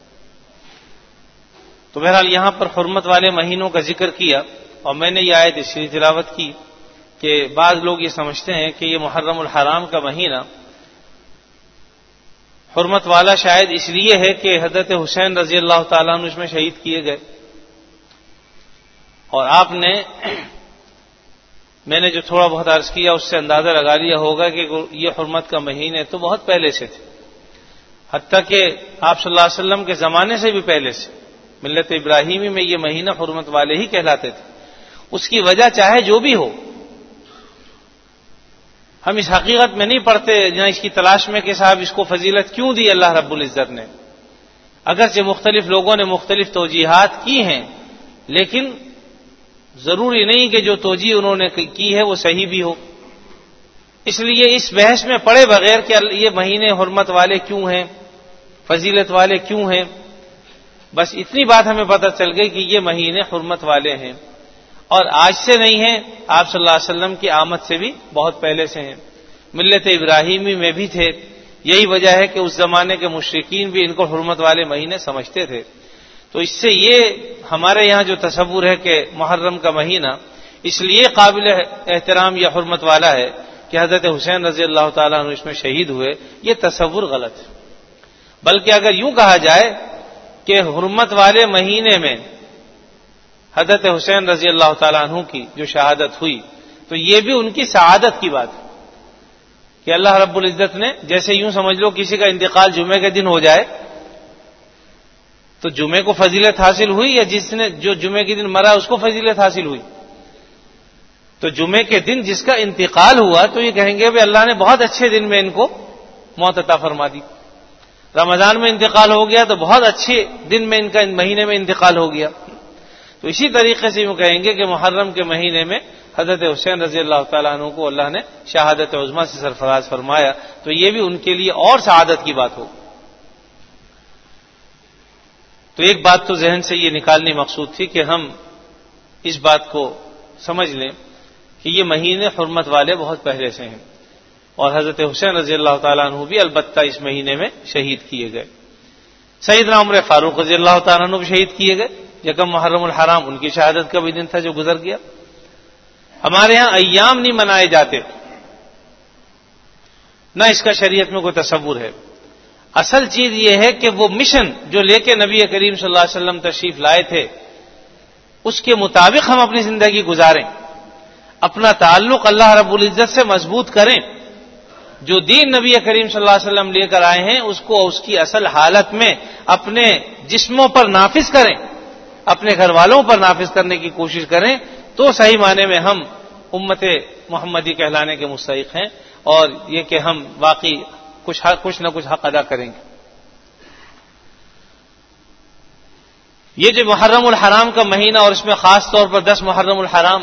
A: تو بہرحال یہاں پر حرمت والے مہینوں کا ذکر کیا، اور میں نے یہ آیت اس لیے تلاوت کی کہ بعض لوگ یہ سمجھتے ہیں کہ یہ محرم الحرام کا مہینہ حرمت والا شاید اس لیے ہے کہ حضرت حسین رضی اللہ تعالیٰ عنہ اس میں شہید کیے گئے، اور آپ نے میں نے جو تھوڑا بہت عرض کیا اس سے اندازہ لگا لیا ہوگا کہ یہ حرمت کا مہینے تو بہت پہلے سے تھے، حتیٰ کہ آپ صلی اللہ علیہ وسلم کے زمانے سے بھی پہلے سے ملت ابراہیمی میں یہ مہینہ حرمت والے ہی کہلاتے تھے۔ اس کی وجہ چاہے جو بھی ہو، ہم اس حقیقت میں نہیں پڑھتے نہ اس کی تلاش میں کہ صاحب اس کو فضیلت کیوں دی اللہ رب العزت نے، اگرچہ مختلف لوگوں نے مختلف توجیحات کی ہیں، لیکن ضروری نہیں کہ جو توجیہ انہوں نے کی ہے وہ صحیح بھی ہو۔ اس لیے اس بحث میں پڑے بغیر کہ یہ مہینے حرمت والے کیوں ہیں، فضیلت والے کیوں ہیں، بس اتنی بات ہمیں پتہ چل گئی کہ یہ مہینے حرمت والے ہیں، اور آج سے نہیں ہیں، آپ صلی اللہ علیہ وسلم کی آمد سے بھی بہت پہلے سے ہیں، ملت ابراہیمی میں بھی تھے۔ یہی وجہ ہے کہ اس زمانے کے مشرکین بھی ان کو حرمت والے مہینے سمجھتے تھے۔ تو اس سے یہ ہمارے یہاں جو تصور ہے کہ محرم کا مہینہ اس لیے قابل احترام یا حرمت والا ہے کہ حضرت حسین رضی اللہ تعالیٰ عنہ اس میں شہید ہوئے، یہ تصور غلط ہے۔ بلکہ اگر یوں کہا جائے کہ حرمت والے مہینے میں حضرت حسین رضی اللہ تعالیٰ عنہ کی جو شہادت ہوئی تو یہ بھی ان کی سعادت کی بات ہے کہ اللہ رب العزت نے، جیسے یوں سمجھ لو کسی کا انتقال جمعے کے دن ہو جائے تو جمعے کو فضیلت حاصل ہوئی، یا جس نے جو جمعے کے دن مرا اس کو فضیلت حاصل ہوئی؟ تو جمعے کے دن جس کا انتقال ہوا تو یہ کہیں گے کہ اللہ نے بہت اچھے دن میں ان کو موت عطا فرما دی۔ رمضان میں انتقال ہو گیا تو بہت اچھے دن میں ان کا مہینے میں انتقال ہو گیا۔ تو اسی طریقے سے وہ کہیں گے کہ محرم کے مہینے میں حضرت حسین رضی اللہ تعالیٰ عنہ کو اللہ نے شہادت عظمیٰ سے سرفراز فرمایا، تو یہ بھی ان کے لیے اور سعادت کی بات ہو۔ تو ایک بات تو ذہن سے یہ نکالنی مقصود تھی کہ ہم اس بات کو سمجھ لیں کہ یہ مہینے حرمت والے بہت پہلے سے ہیں، اور حضرت حسین رضی اللہ تعالیٰ عنہ بھی البتہ اس مہینے میں شہید کیے گئے۔ سیدنا عمر فاروق رضی اللہ تعالیٰ عنہ بھی شہید کیے گئے، یکم محرم الحرام ان کی شہادت کا بھی دن تھا جو گزر گیا۔ ہمارے ہاں ایام نہیں منائے جاتے، نہ اس کا شریعت میں کوئی تصور ہے۔ اصل چیز یہ ہے کہ وہ مشن جو لے کے نبی کریم صلی اللہ علیہ وسلم تشریف لائے تھے اس کے مطابق ہم اپنی زندگی گزاریں، اپنا تعلق اللہ رب العزت سے مضبوط کریں، جو دین نبی کریم صلی اللہ علیہ وسلم لے کر آئے ہیں اس کو اس کی اصل حالت میں اپنے جسموں پر نافذ کریں، اپنے گھر والوں پر نافذ کرنے کی کوشش کریں، تو صحیح معنی میں ہم امت محمدی کہلانے کے مستحق ہیں، اور یہ کہ ہم واقعی کچھ کچھ نہ کچھ حق ادا کریں گے۔ یہ جو محرم الحرام کا مہینہ اور اس میں خاص طور پر دس محرم الحرام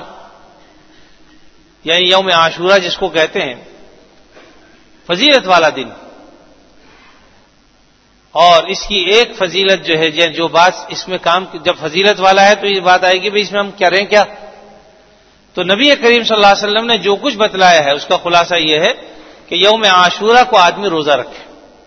A: یعنی یوم عاشورہ جس کو کہتے ہیں، فضیلت والا دن، اور اس کی ایک فضیلت جو ہے جو بات اس میں کام جب فضیلت والا ہے تو یہ بات آئے گی بھائی اس میں ہم کریں کیا؟ تو نبی کریم صلی اللہ علیہ وسلم نے جو کچھ بتلایا ہے اس کا خلاصہ یہ ہے کہ یوم عاشورہ کو آدمی روزہ رکھے۔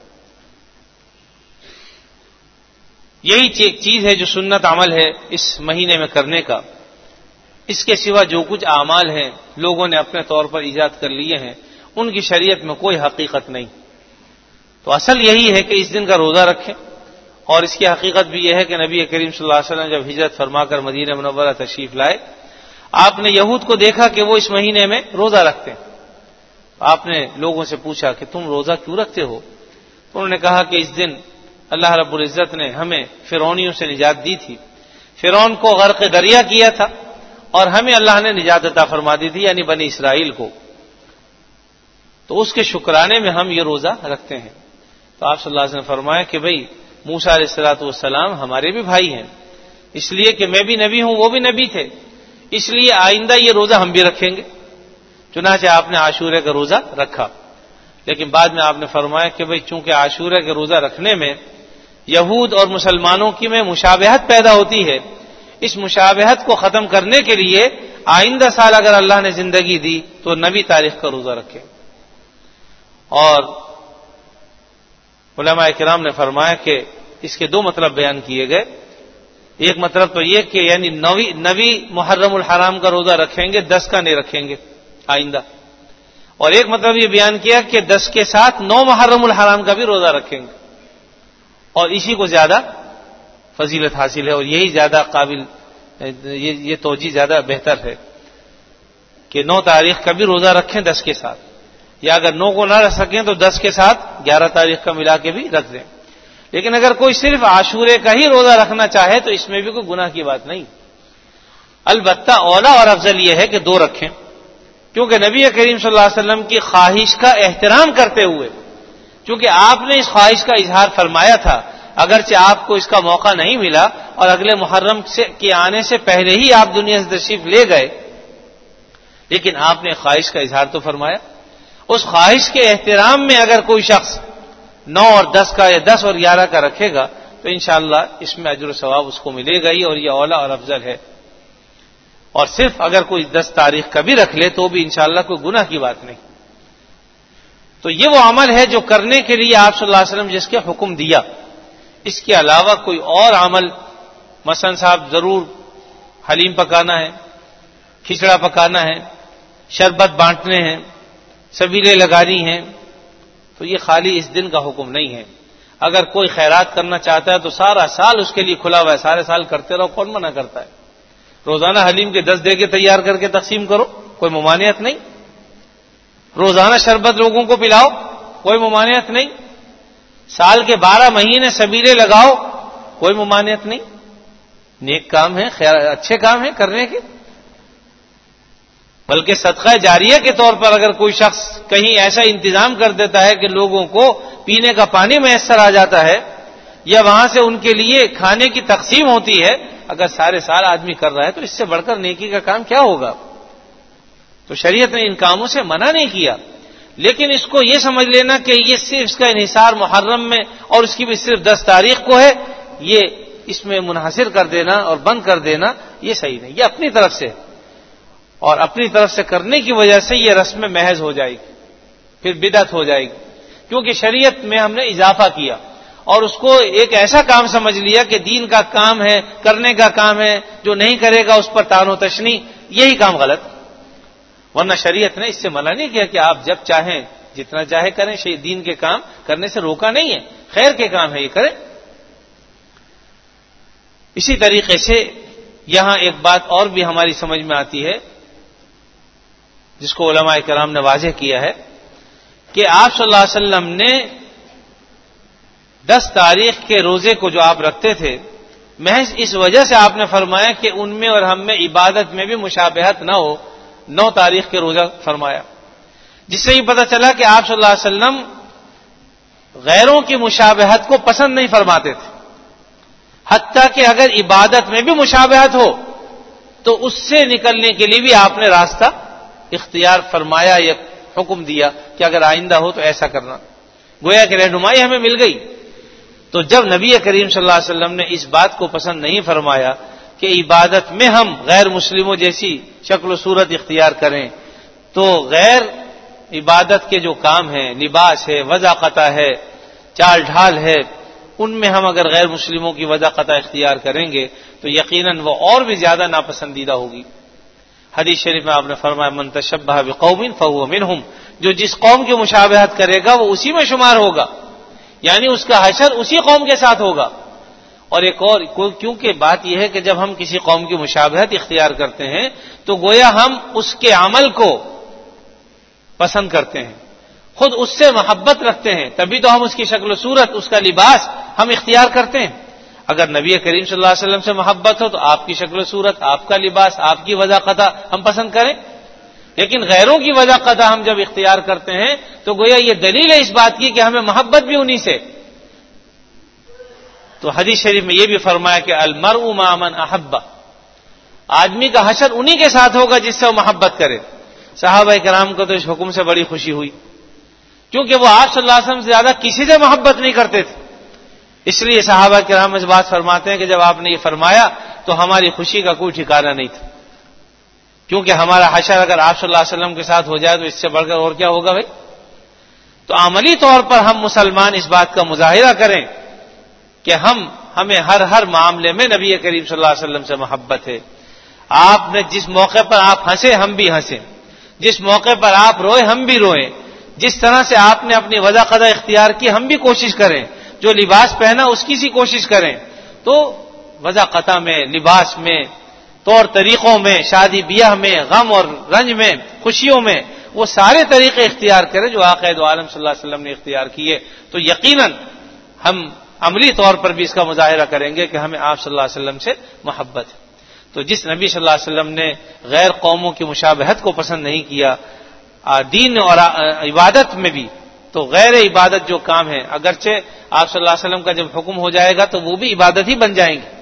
A: یہی ایک چیز ہے جو سنت عمل ہے اس مہینے میں کرنے کا، اس کے سوا جو کچھ اعمال ہیں لوگوں نے اپنے طور پر ایجاد کر لیے ہیں ان کی شریعت میں کوئی حقیقت نہیں۔ تو اصل یہی ہے کہ اس دن کا روزہ رکھیں، اور اس کی حقیقت بھی یہ ہے کہ نبی کریم صلی اللہ علیہ وسلم جب ہجرت فرما کر مدینہ منورہ تشریف لائے، آپ نے یہود کو دیکھا کہ وہ اس مہینے میں روزہ رکھتے ہیں۔ آپ نے لوگوں سے پوچھا کہ تم روزہ کیوں رکھتے ہو؟ تو انہوں نے کہا کہ اس دن اللہ رب العزت نے ہمیں فرعونیوں سے نجات دی تھی، فرعون کو غرق دریا کیا تھا اور ہمیں اللہ نے نجات عطا فرما دی تھی، یعنی بنی اسرائیل کو، تو اس کے شکرانے میں ہم یہ روزہ رکھتے ہیں۔ تو آپ صلی اللہ علیہ وسلم نے فرمایا کہ بھئی موسیٰ علیہ الصلوۃ والسلام ہمارے بھی بھائی ہیں، اس لیے کہ میں بھی نبی ہوں، وہ بھی نبی تھے، اس لیے آئندہ یہ روزہ ہم بھی رکھیں گے، چنانچہ آپ نے عاشورہ کا روزہ رکھا۔ لیکن بعد میں آپ نے فرمایا کہ بھئی چونکہ عاشورہ کا روزہ رکھنے میں یہود اور مسلمانوں کی میں مشابہت پیدا ہوتی ہے، اس مشابہت کو ختم کرنے کے لیے آئندہ سال اگر اللہ نے زندگی دی تو نبی تاریخ کا روزہ رکھے۔ اور علماء کرام نے فرمایا کہ اس کے دو مطلب بیان کیے گئے، ایک مطلب تو یہ کہ یعنی نوی نوی محرم الحرام کا روزہ رکھیں گے، دس کا نہیں رکھیں گے آئندہ، اور ایک مطلب یہ بیان کیا کہ دس کے ساتھ نو محرم الحرام کا بھی روزہ رکھیں گے، اور اسی کو زیادہ فضیلت حاصل ہے، اور یہی زیادہ قابل یہ, یہ توجیہ زیادہ بہتر ہے کہ نو تاریخ کا بھی روزہ رکھیں دس کے ساتھ، یا اگر نو کو نہ رکھ سکیں تو دس کے ساتھ گیارہ تاریخ کا ملا کے بھی رکھ دیں۔ لیکن اگر کوئی صرف عاشورے کا ہی روزہ رکھنا چاہے تو اس میں بھی کوئی گناہ کی بات نہیں، البتہ اولا اور افضل یہ ہے کہ دو رکھیں، کیونکہ نبی کریم صلی اللہ علیہ وسلم کی خواہش کا احترام کرتے ہوئے، چونکہ آپ نے اس خواہش کا اظہار فرمایا تھا، اگرچہ آپ کو اس کا موقع نہیں ملا اور اگلے محرم سے کے آنے سے پہلے ہی آپ دنیا سے تشریف لے گئے، لیکن آپ نے خواہش کا اظہار تو فرمایا۔ اس خواہش کے احترام میں اگر کوئی شخص نو اور دس کا یا دس اور گیارہ کا رکھے گا تو انشاءاللہ اس میں اجر و ثواب اس کو ملے گا ہی، اور یہ اولا اور افضل ہے۔ اور صرف اگر کوئی دس تاریخ کا بھی رکھ لے تو بھی انشاءاللہ کوئی گناہ کی بات نہیں۔ تو یہ وہ عمل ہے جو کرنے کے لیے آپ صلی اللہ علیہ وسلم جس کے حکم دیا، اس کے علاوہ کوئی اور عمل مثلا صاحب ضرور حلیم پکانا ہے، کھچڑا پکانا ہے، شربت بانٹنے ہیں، سبیلے لگانی ہیں، تو یہ خالی اس دن کا حکم نہیں ہے۔ اگر کوئی خیرات کرنا چاہتا ہے تو سارا سال اس کے لیے کھلا ہوا ہے، سارے سال کرتے رہو، کون منع کرتا ہے؟ روزانہ حلیم کے دس دے کے تیار کر کے تقسیم کرو، کوئی ممانعت نہیں۔ روزانہ شربت لوگوں کو پلاؤ، کوئی ممانعت نہیں۔ سال کے بارہ مہینے سبیلے لگاؤ، کوئی ممانعت نہیں۔ نیک کام ہے، خیر اچھے کام ہے کرنے کے، بلکہ صدقہ جاریہ کے طور پر اگر کوئی شخص کہیں ایسا انتظام کر دیتا ہے کہ لوگوں کو پینے کا پانی میسر آ جاتا ہے یا وہاں سے ان کے لیے کھانے کی تقسیم ہوتی ہے، اگر سارے سال آدمی کر رہا ہے تو اس سے بڑھ کر نیکی کا کام کیا ہوگا؟ تو شریعت نے ان کاموں سے منع نہیں کیا، لیکن اس کو یہ سمجھ لینا کہ یہ صرف اس کا انحصار محرم میں اور اس کی بھی صرف دس تاریخ کو ہے، یہ اس میں منحصر کر دینا اور بند کر دینا یہ صحیح نہیں، یہ اپنی طرف سے اور اپنی طرف سے کرنے کی وجہ سے یہ رسم محض ہو جائے گی، پھر بدعت ہو جائے گی، کیونکہ شریعت میں ہم نے اضافہ کیا اور اس کو ایک ایسا کام سمجھ لیا کہ دین کا کام ہے، کرنے کا کام ہے، جو نہیں کرے گا اس پر تان و تشنی، یہی کام غلط۔ ورنہ شریعت نے اس سے منع نہیں کیا کہ آپ جب چاہیں جتنا چاہے کریں، دین کے کام کرنے سے روکا نہیں ہے، خیر کے کام ہے یہ کریں۔ اسی طریقے سے یہاں ایک بات اور بھی ہماری سمجھ میں آتی ہے جس کو علماء کرام نے واضح کیا ہے کہ آپ صلی اللہ علیہ وسلم نے دس تاریخ کے روزے کو جو آپ رکھتے تھے محض اس وجہ سے آپ نے فرمایا کہ ان میں اور ہم میں عبادت میں بھی مشابہت نہ ہو، نو تاریخ کے روزہ فرمایا، جس سے یہ پتہ چلا کہ آپ صلی اللہ علیہ وسلم غیروں کی مشابہت کو پسند نہیں فرماتے تھے، حتیٰ کہ اگر عبادت میں بھی مشابہت ہو تو اس سے نکلنے کے لیے بھی آپ نے راستہ اختیار فرمایا یا حکم دیا کہ اگر آئندہ ہو تو ایسا کرنا، گویا کہ رہنمائی ہمیں مل گئی۔ تو جب نبی کریم صلی اللہ علیہ وسلم نے اس بات کو پسند نہیں فرمایا کہ عبادت میں ہم غیر مسلموں جیسی شکل و صورت اختیار کریں، تو غیر عبادت کے جو کام ہیں، لباس ہے، وضاقتہ ہے، چال ڈھال ہے، ان میں ہم اگر غیر مسلموں کی وضاقتہ اختیار کریں گے تو یقیناً وہ اور بھی زیادہ ناپسندیدہ ہوگی۔ حدیث شریف میں آپ نے فرمایا من تشبہ بقوم فہو منہم، جو جس قوم کی مشابہت کرے گا وہ اسی میں شمار ہوگا، یعنی اس کا حشر اسی قوم کے ساتھ ہوگا۔ اور ایک اور کیونکہ بات یہ ہے کہ جب ہم کسی قوم کی مشابہت اختیار کرتے ہیں تو گویا ہم اس کے عمل کو پسند کرتے ہیں، خود اس سے محبت رکھتے ہیں، تبھی تو ہم اس کی شکل و صورت، اس کا لباس ہم اختیار کرتے ہیں۔ اگر نبی کریم صلی اللہ علیہ وسلم سے محبت ہو تو آپ کی شکل و صورت، آپ کا لباس، آپ کی وضاقتہ ہم پسند کریں، لیکن غیروں کی وضاقتہ ہم جب اختیار کرتے ہیں تو گویا یہ دلیل ہے اس بات کی کہ ہمیں محبت بھی انہی سے۔ تو حدیث شریف میں یہ بھی فرمایا کہ المرء مع من احب، آدمی کا حشر انہی کے ساتھ ہوگا جس سے وہ محبت کرے. صحابہ کرام کو تو اس حکم سے بڑی خوشی ہوئی، کیونکہ وہ آپ صلی اللہ علیہ وسلم سے زیادہ کسی سے محبت نہیں کرتے تھے. اس لیے صحابہ کرام اس بات فرماتے ہیں کہ جب آپ نے یہ فرمایا تو ہماری خوشی کا کوئی ٹھکانہ نہیں تھا، کیونکہ ہمارا حشر اگر آپ صلی اللہ علیہ وسلم کے ساتھ ہو جائے تو اس سے بڑھ کر اور کیا ہوگا بھائی. تو عملی طور پر ہم مسلمان اس بات کا مظاہرہ کریں کہ ہم ہمیں ہر ہر معاملے میں نبی کریم صلی اللہ علیہ وسلم سے محبت ہے. آپ نے جس موقع پر آپ ہنسے ہم بھی ہنسیں، جس موقع پر آپ روئے ہم بھی روئیں، جس طرح سے آپ نے اپنی وضع قضا اختیار کی ہم بھی کوشش کریں، جو لباس پہنا اس کی سی کوشش کریں. تو وضع قطع میں، لباس میں، طور طریقوں میں، شادی بیاہ میں، غم اور رنج میں، خوشیوں میں، وہ سارے طریقے اختیار کریں جو آقا دو عالم صلی اللہ علیہ وسلم نے اختیار کیے. تو یقیناً ہم عملی طور پر بھی اس کا مظاہرہ کریں گے کہ ہمیں آپ صلی اللہ علیہ وسلم سے محبت ہے. تو جس نبی صلی اللہ علیہ وسلم نے غیر قوموں کی مشابہت کو پسند نہیں کیا دین اور عبادت میں بھی، تو غیر عبادت جو کام ہے اگرچہ آپ صلی اللہ علیہ وسلم کا جب حکم ہو جائے گا تو وہ بھی عبادت ہی بن جائیں گے.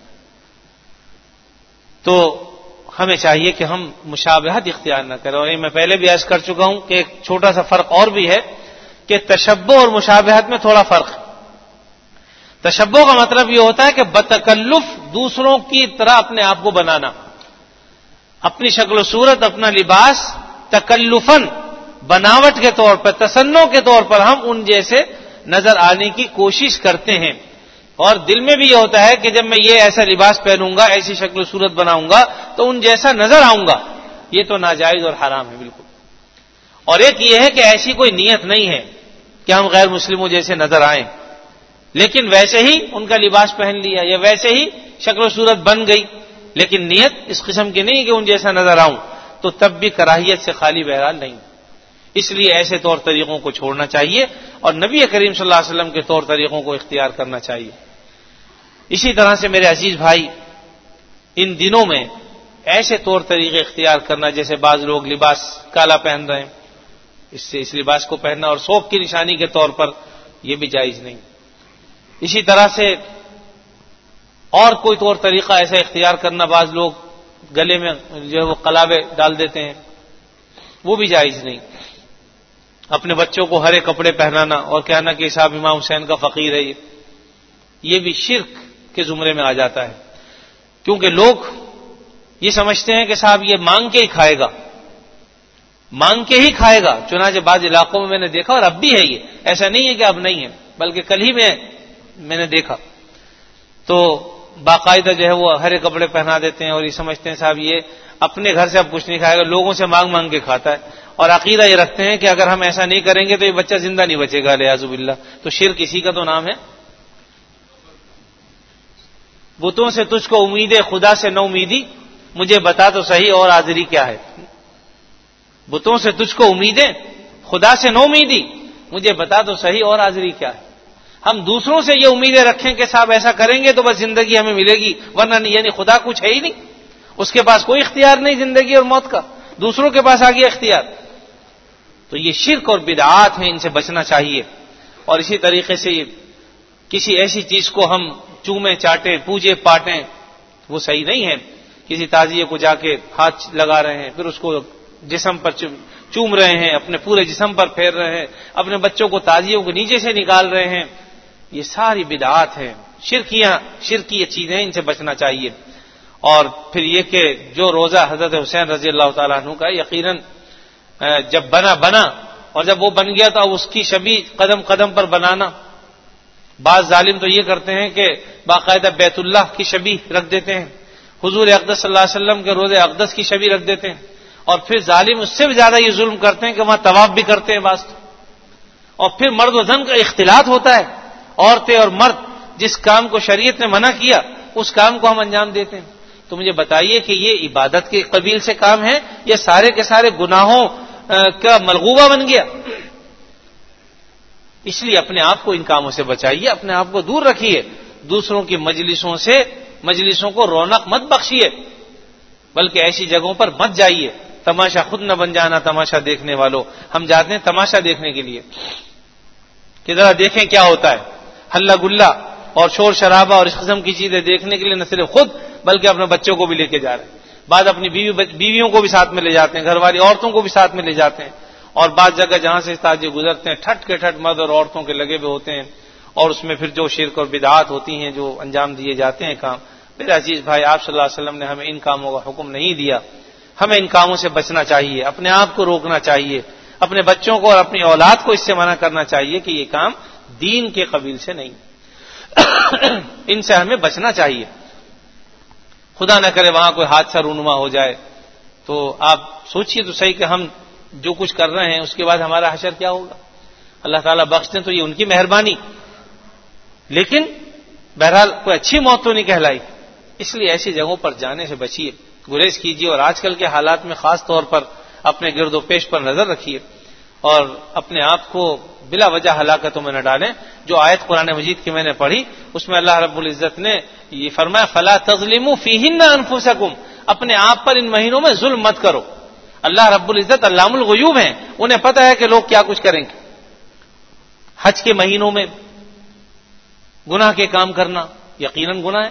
A: تو ہمیں چاہیے کہ ہم مشابہت اختیار نہ کریں. اور یہ میں پہلے بھی عرض کر چکا ہوں کہ ایک چھوٹا سا فرق اور بھی ہے کہ تشبہ اور مشابہت میں تھوڑا فرق ہے. تشبہ کا مطلب یہ ہوتا ہے کہ بتکلف دوسروں کی طرح اپنے آپ کو بنانا، اپنی شکل و صورت، اپنا لباس تکلفاً، بناوٹ کے طور پر، تصنع کے طور پر ہم ان جیسے نظر آنے کی کوشش کرتے ہیں. اور دل میں بھی یہ ہوتا ہے کہ جب میں یہ ایسا لباس پہنوں گا، ایسی شکل و صورت بناؤں گا تو ان جیسا نظر آؤں گا. یہ تو ناجائز اور حرام ہے بالکل. اور ایک یہ ہے کہ ایسی کوئی نیت نہیں ہے کہ ہم غیر مسلموں جیسے نظر آئیں، لیکن ویسے ہی ان کا لباس پہن لیا یا ویسے ہی شکل و صورت بن گئی، لیکن نیت اس قسم کی نہیں کہ ان جیسا نظر آؤں، تو تب بھی کراہیت سے خالی بہرحال نہیں. اس لیے ایسے طور طریقوں کو چھوڑنا چاہیے اور نبی کریم صلی اللہ علیہ وسلم کے طور طریقوں کو اختیار کرنا چاہیے. اسی طرح سے میرے عزیز بھائی، ان دنوں میں ایسے طور طریقے اختیار کرنا، جیسے بعض لوگ لباس کالا پہن رہے ہیں، اس سے اس لباس کو پہننا اور سوگ کی نشانی کے طور پر، یہ بھی جائز نہیں. اسی طرح سے اور کوئی طور طریقہ ایسا اختیار کرنا، بعض لوگ گلے میں جو ہے وہ قلابے ڈال دیتے ہیں، وہ بھی جائز نہیں. اپنے بچوں کو ہرے کپڑے پہنانا اور کہنا کہ صاحب امام حسین کا فقیر ہے، یہ بھی شرک کے زمرے میں آ جاتا ہے. کیونکہ لوگ یہ سمجھتے ہیں کہ صاحب یہ مانگ کے ہی کھائے گا، مانگ کے ہی کھائے گا. چنانچہ بعض علاقوں میں میں نے دیکھا، اور اب بھی ہے، یہ ایسا نہیں ہے کہ اب نہیں ہے، بلکہ کل ہی میں میں نے دیکھا، تو باقاعدہ جو ہے وہ ہرے کپڑے پہنا دیتے ہیں اور یہ سمجھتے ہیں صاحب یہ اپنے گھر سے اب کچھ نہیں کھائے گا، لوگوں سے مانگ مانگ کے کھاتا ہے. اور عقیدہ یہ رکھتے ہیں کہ اگر ہم ایسا نہیں کریں گے تو یہ بچہ زندہ نہیں بچے گا، الیاذ باللہ. تو شرک اسی کا تو نام ہے. بتوں سے تجھ کو امیدیں، خدا سے نو امیدی، مجھے بتا تو صحیح اور حاضری کیا ہے. بتوں سے تجھ کو امیدیں، خدا سے نو امیدی، مجھے بتا تو صحیح اور حاضری کیا ہے. ہم دوسروں سے یہ امیدیں رکھیں کہ صاحب ایسا کریں گے تو بس زندگی ہمیں ملے گی، ورنہ نہیں. یعنی خدا کچھ ہے ہی نہیں، اس کے پاس کوئی اختیار نہیں زندگی اور موت کا، دوسروں کے پاس آ گیا اختیار. تو یہ شرک اور بدعات ہیں، ان سے بچنا چاہیے. اور اسی طریقے سے کسی ایسی چیز کو ہم چومیں چاٹیں، پوجے پاٹیں، وہ صحیح نہیں ہے. کسی تعزیے کو جا کے ہاتھ لگا رہے ہیں، پھر اس کو جسم پر چوم رہے ہیں، اپنے پورے جسم پر پھیر رہے ہیں، اپنے بچوں کو تعزیوں کو نیچے سے نکال رہے ہیں، یہ ساری بدعات ہیں، شرکیاں شرکی یہ چیزیں، ان سے بچنا چاہیے. اور پھر یہ کہ جو روزہ حضرت حسین رضی اللہ تعالیٰ عنہ کا یقیناً جب بنا بنا اور جب وہ بن گیا تو اس کی شبیہ قدم قدم پر بنانا. بعض ظالم تو یہ کرتے ہیں کہ باقاعدہ بیت اللہ کی شبیہ رکھ دیتے ہیں، حضور اقدس صلی اللہ علیہ وسلم کے روزے اقدس کی شبیہ رکھ دیتے ہیں. اور پھر ظالم اس سے بھی زیادہ یہ ظلم کرتے ہیں کہ وہاں طواف بھی کرتے ہیں بعض. اور پھر مرد و زن کا اختلاط ہوتا ہے، عورتیں اور مرد جس کام کو شریعت نے منع کیا اس کام کو ہم انجام دیتے ہیں. تو مجھے بتائیے کہ یہ عبادت کے قبیل سے کام ہے یا سارے کے سارے گناہوں کا ملغوبہ بن گیا؟ اس لیے اپنے آپ کو ان کاموں سے بچائیے، اپنے آپ کو دور رکھیے، دوسروں کی مجلسوں سے مجلسوں کو رونق مت بخشیے، بلکہ ایسی جگہوں پر مت جائیے. تماشا خود نہ بن جانا تماشا دیکھنے والوں. ہم جاتے ہیں تماشا دیکھنے کے لیے کہ ذرا دیکھیں کیا ہوتا ہے، ہلا گلا اور شور شرابہ اور اس قسم کی چیزیں دیکھنے کے لیے نہ صرف خود بلکہ اپنے بچوں کو بھی لے کے جا رہے ہیں. بعض اپنی بیوی بیویوں کو بھی ساتھ میں لے جاتے ہیں, گھر والی عورتوں کو بھی ساتھ میں لے جاتے ہیں, اور بعض جگہ جہاں سے تاجر گزرتے ہیں ٹھٹ کے ٹھٹ مرد اور عورتوں کے لگے ہوئے ہوتے ہیں, اور اس میں پھر جو شرک اور بدعات ہوتی ہیں جو انجام دیے جاتے ہیں کام. میرے عزیز بھائی, آپ صلی اللہ علیہ وسلم نے ہمیں ان کاموں کا حکم نہیں دیا. ہمیں ان کاموں سے بچنا چاہیے, اپنے آپ کو روکنا چاہیے, اپنے بچوں کو اور اپنی اولاد کو اس سے منع کرنا چاہیے کہ یہ کام دین کے قبیل سے نہیں, ان سے ہمیں بچنا چاہیے. خدا نہ کرے وہاں کوئی حادثہ رونما ہو جائے تو آپ سوچئے تو صحیح کہ ہم جو کچھ کر رہے ہیں اس کے بعد ہمارا حشر کیا ہوگا. اللہ تعالیٰ بخش دیں تو یہ ان کی مہربانی, لیکن بہرحال کوئی اچھی موت تو نہیں کہلائی. اس لیے ایسی جگہوں پر جانے سے بچیے, گریز کیجیے, اور آج کل کے حالات میں خاص طور پر اپنے گرد و پیش پر نظر رکھیے اور اپنے آپ کو بلا وجہ ہلاکتوں میں نہ ڈالیں. جو آیت قرآن مجید کی میں نے پڑھی اس میں اللہ رب العزت نے یہ فرمایا فلا تظلموا فیہن انفسکم, اپنے آپ پر ان مہینوں میں ظلم مت کرو. اللہ رب العزت علام الغیوب ہیں, انہیں پتہ ہے کہ لوگ کیا کچھ کریں گے. حج کے مہینوں میں گناہ کے کام کرنا یقیناً گناہ ہے.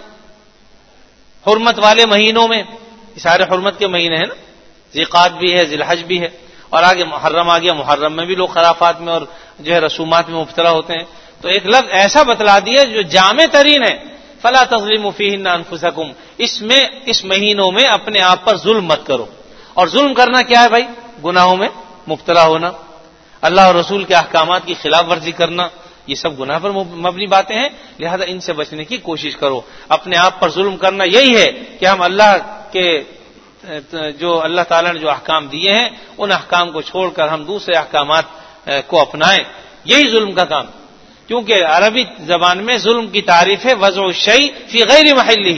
A: حرمت والے مہینوں میں, یہ سارے حرمت کے مہینے ہیں نا, ذیقعد بھی ہے, ذی الحج بھی ہے, اور آگے محرم آ گیا, محرم میں بھی لوگ خرافات میں اور جو ہے رسومات میں مبتلا ہوتے ہیں. تو ایک لفظ ایسا بتلا دیا جو جامع ترین ہے, فلا تظلموا فیہن انفسکم, اس میں اس مہینوں میں اپنے آپ پر ظلم مت کرو. اور ظلم کرنا کیا ہے بھائی؟ گناہوں میں مبتلا ہونا, اللہ اور رسول کے احکامات کی خلاف ورزی کرنا, یہ سب گناہ پر مبنی باتیں ہیں. لہذا ان سے بچنے کی کوشش کرو. اپنے آپ پر ظلم کرنا یہی ہے کہ ہم اللہ کے جو اللہ تعالیٰ نے جو احکام دیے ہیں ان احکام کو چھوڑ کر ہم دوسرے احکامات کو اپنائیں, یہی ظلم کا کام. کیونکہ عربی زبان میں ظلم کی تعریف ہے وضع الشیء فی غیر محلہ,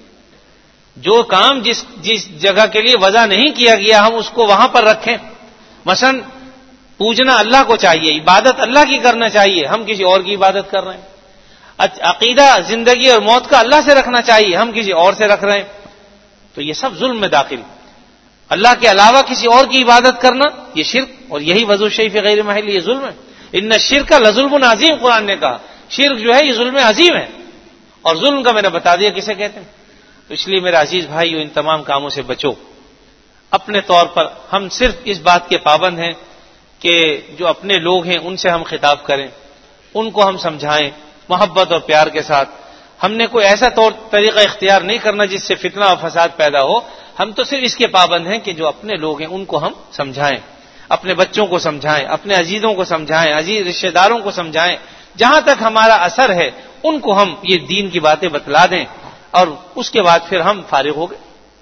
A: جو کام جس جس جگہ کے لیے وضع نہیں کیا گیا ہم اس کو وہاں پر رکھیں. مثلا پوجنا اللہ کو چاہیے, عبادت اللہ کی کرنا چاہیے, ہم کسی اور کی عبادت کر رہے ہیں. عقیدہ زندگی اور موت کا اللہ سے رکھنا چاہیے, ہم کسی اور سے رکھ رہے ہیں. تو یہ سب ظلم میں داخل. اللہ کے علاوہ کسی اور کی عبادت کرنا یہ شرک, اور یہی وضع الشیء فی غیر محلہ یہ ظلم ہے. ان الشرک لظلم عظیم, قرآن نے کہا شرک جو ہے یہ ظلم عظیم ہے. اور ظلم کا میں نے بتا دیا کسے کہتے ہیں. تو اس لیے میرے عزیز بھائیو ان تمام کاموں سے بچو. اپنے طور پر ہم صرف اس بات کے پابند ہیں کہ جو اپنے لوگ ہیں ان سے ہم خطاب کریں, ان کو ہم سمجھائیں محبت اور پیار کے ساتھ. ہم نے کوئی ایسا طور طریقہ اختیار نہیں کرنا جس سے فتنہ اور فساد پیدا ہو. ہم تو صرف اس کے پابند ہیں کہ جو اپنے لوگ ہیں ان کو ہم سمجھائیں, اپنے بچوں کو سمجھائیں, اپنے عزیزوں کو سمجھائیں, عزیز رشتہ داروں کو سمجھائیں. جہاں تک ہمارا اثر ہے ان کو ہم یہ دین کی باتیں بتلا دیں, اور اس کے بعد پھر ہم فارغ ہو گئے.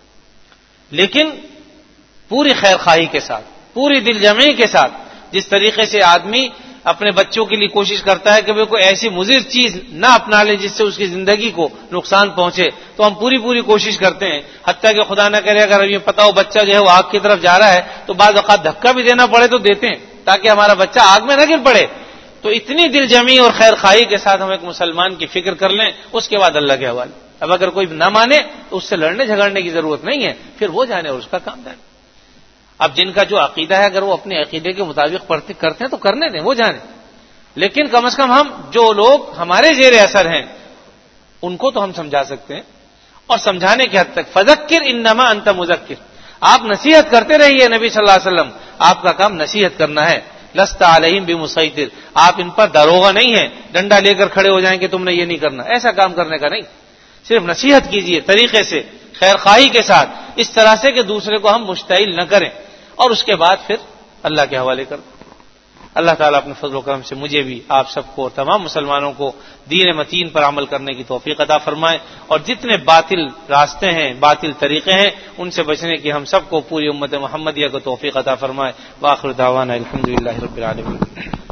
A: لیکن پوری خیر خواہی کے ساتھ, پوری دل جمعی کے ساتھ, جس طریقے سے آدمی اپنے بچوں کے لیے کوشش کرتا ہے کہ وہ کوئی ایسی مضر چیز نہ اپنا لے جس سے اس کی زندگی کو نقصان پہنچے, تو ہم پوری پوری کوشش کرتے ہیں. حتیٰ کہ خدا نہ کرے اگر یہ پتا ہو بچہ جو ہے وہ آگ کی طرف جا رہا ہے تو بعض اوقات دھکا بھی دینا پڑے تو دیتے ہیں تاکہ ہمارا بچہ آگ میں نہ گر پڑے. تو اتنی دل جمعی اور خیر خواہی کے ساتھ ہم ایک مسلمان کی فکر کر لیں, اس کے بعد اللہ کے حوالے. اب اگر کوئی نہ مانے تو اس سے لڑنے جھگڑنے کی ضرورت نہیں ہے, پھر وہ جانے اور اس کا کام جانے. اب جن کا جو عقیدہ ہے اگر وہ اپنے عقیدے کے مطابق پڑھتے کرتے ہیں تو کرنے دیں, وہ جانے. لیکن کم از کم ہم جو لوگ ہمارے زیر اثر ہیں ان کو تو ہم سمجھا سکتے ہیں, اور سمجھانے کی حد تک. فذکر انما انت مذکر, آپ نصیحت کرتے رہیے. نبی صلی اللہ علیہ وسلم آپ کا کام نصیحت کرنا ہے. لست علیہم بمسیطر, آپ ان پر داروغہ نہیں ہیں, ڈنڈا لے کر کھڑے ہو جائیں کہ تم نے یہ نہیں کرنا, ایسا کام کرنے کا نہیں. صرف نصیحت کیجیے طریقے سے, خیر خواہی کے ساتھ, اس طرح سے کہ دوسرے کو ہم مشتعل نہ کریں, اور اس کے بعد پھر اللہ کے حوالے کر دیں. اللہ تعالیٰ اپنے فضل و کرم سے مجھے بھی, آپ سب کو اور تمام مسلمانوں کو دین متین پر عمل کرنے کی توفیق عطا فرمائے, اور جتنے باطل راستے ہیں, باطل طریقے ہیں, ان سے بچنے کی ہم سب کو پوری امت محمدیہ کو توفیق عطا فرمائے. وآخر دعوانا الحمدللہ رب العالمین.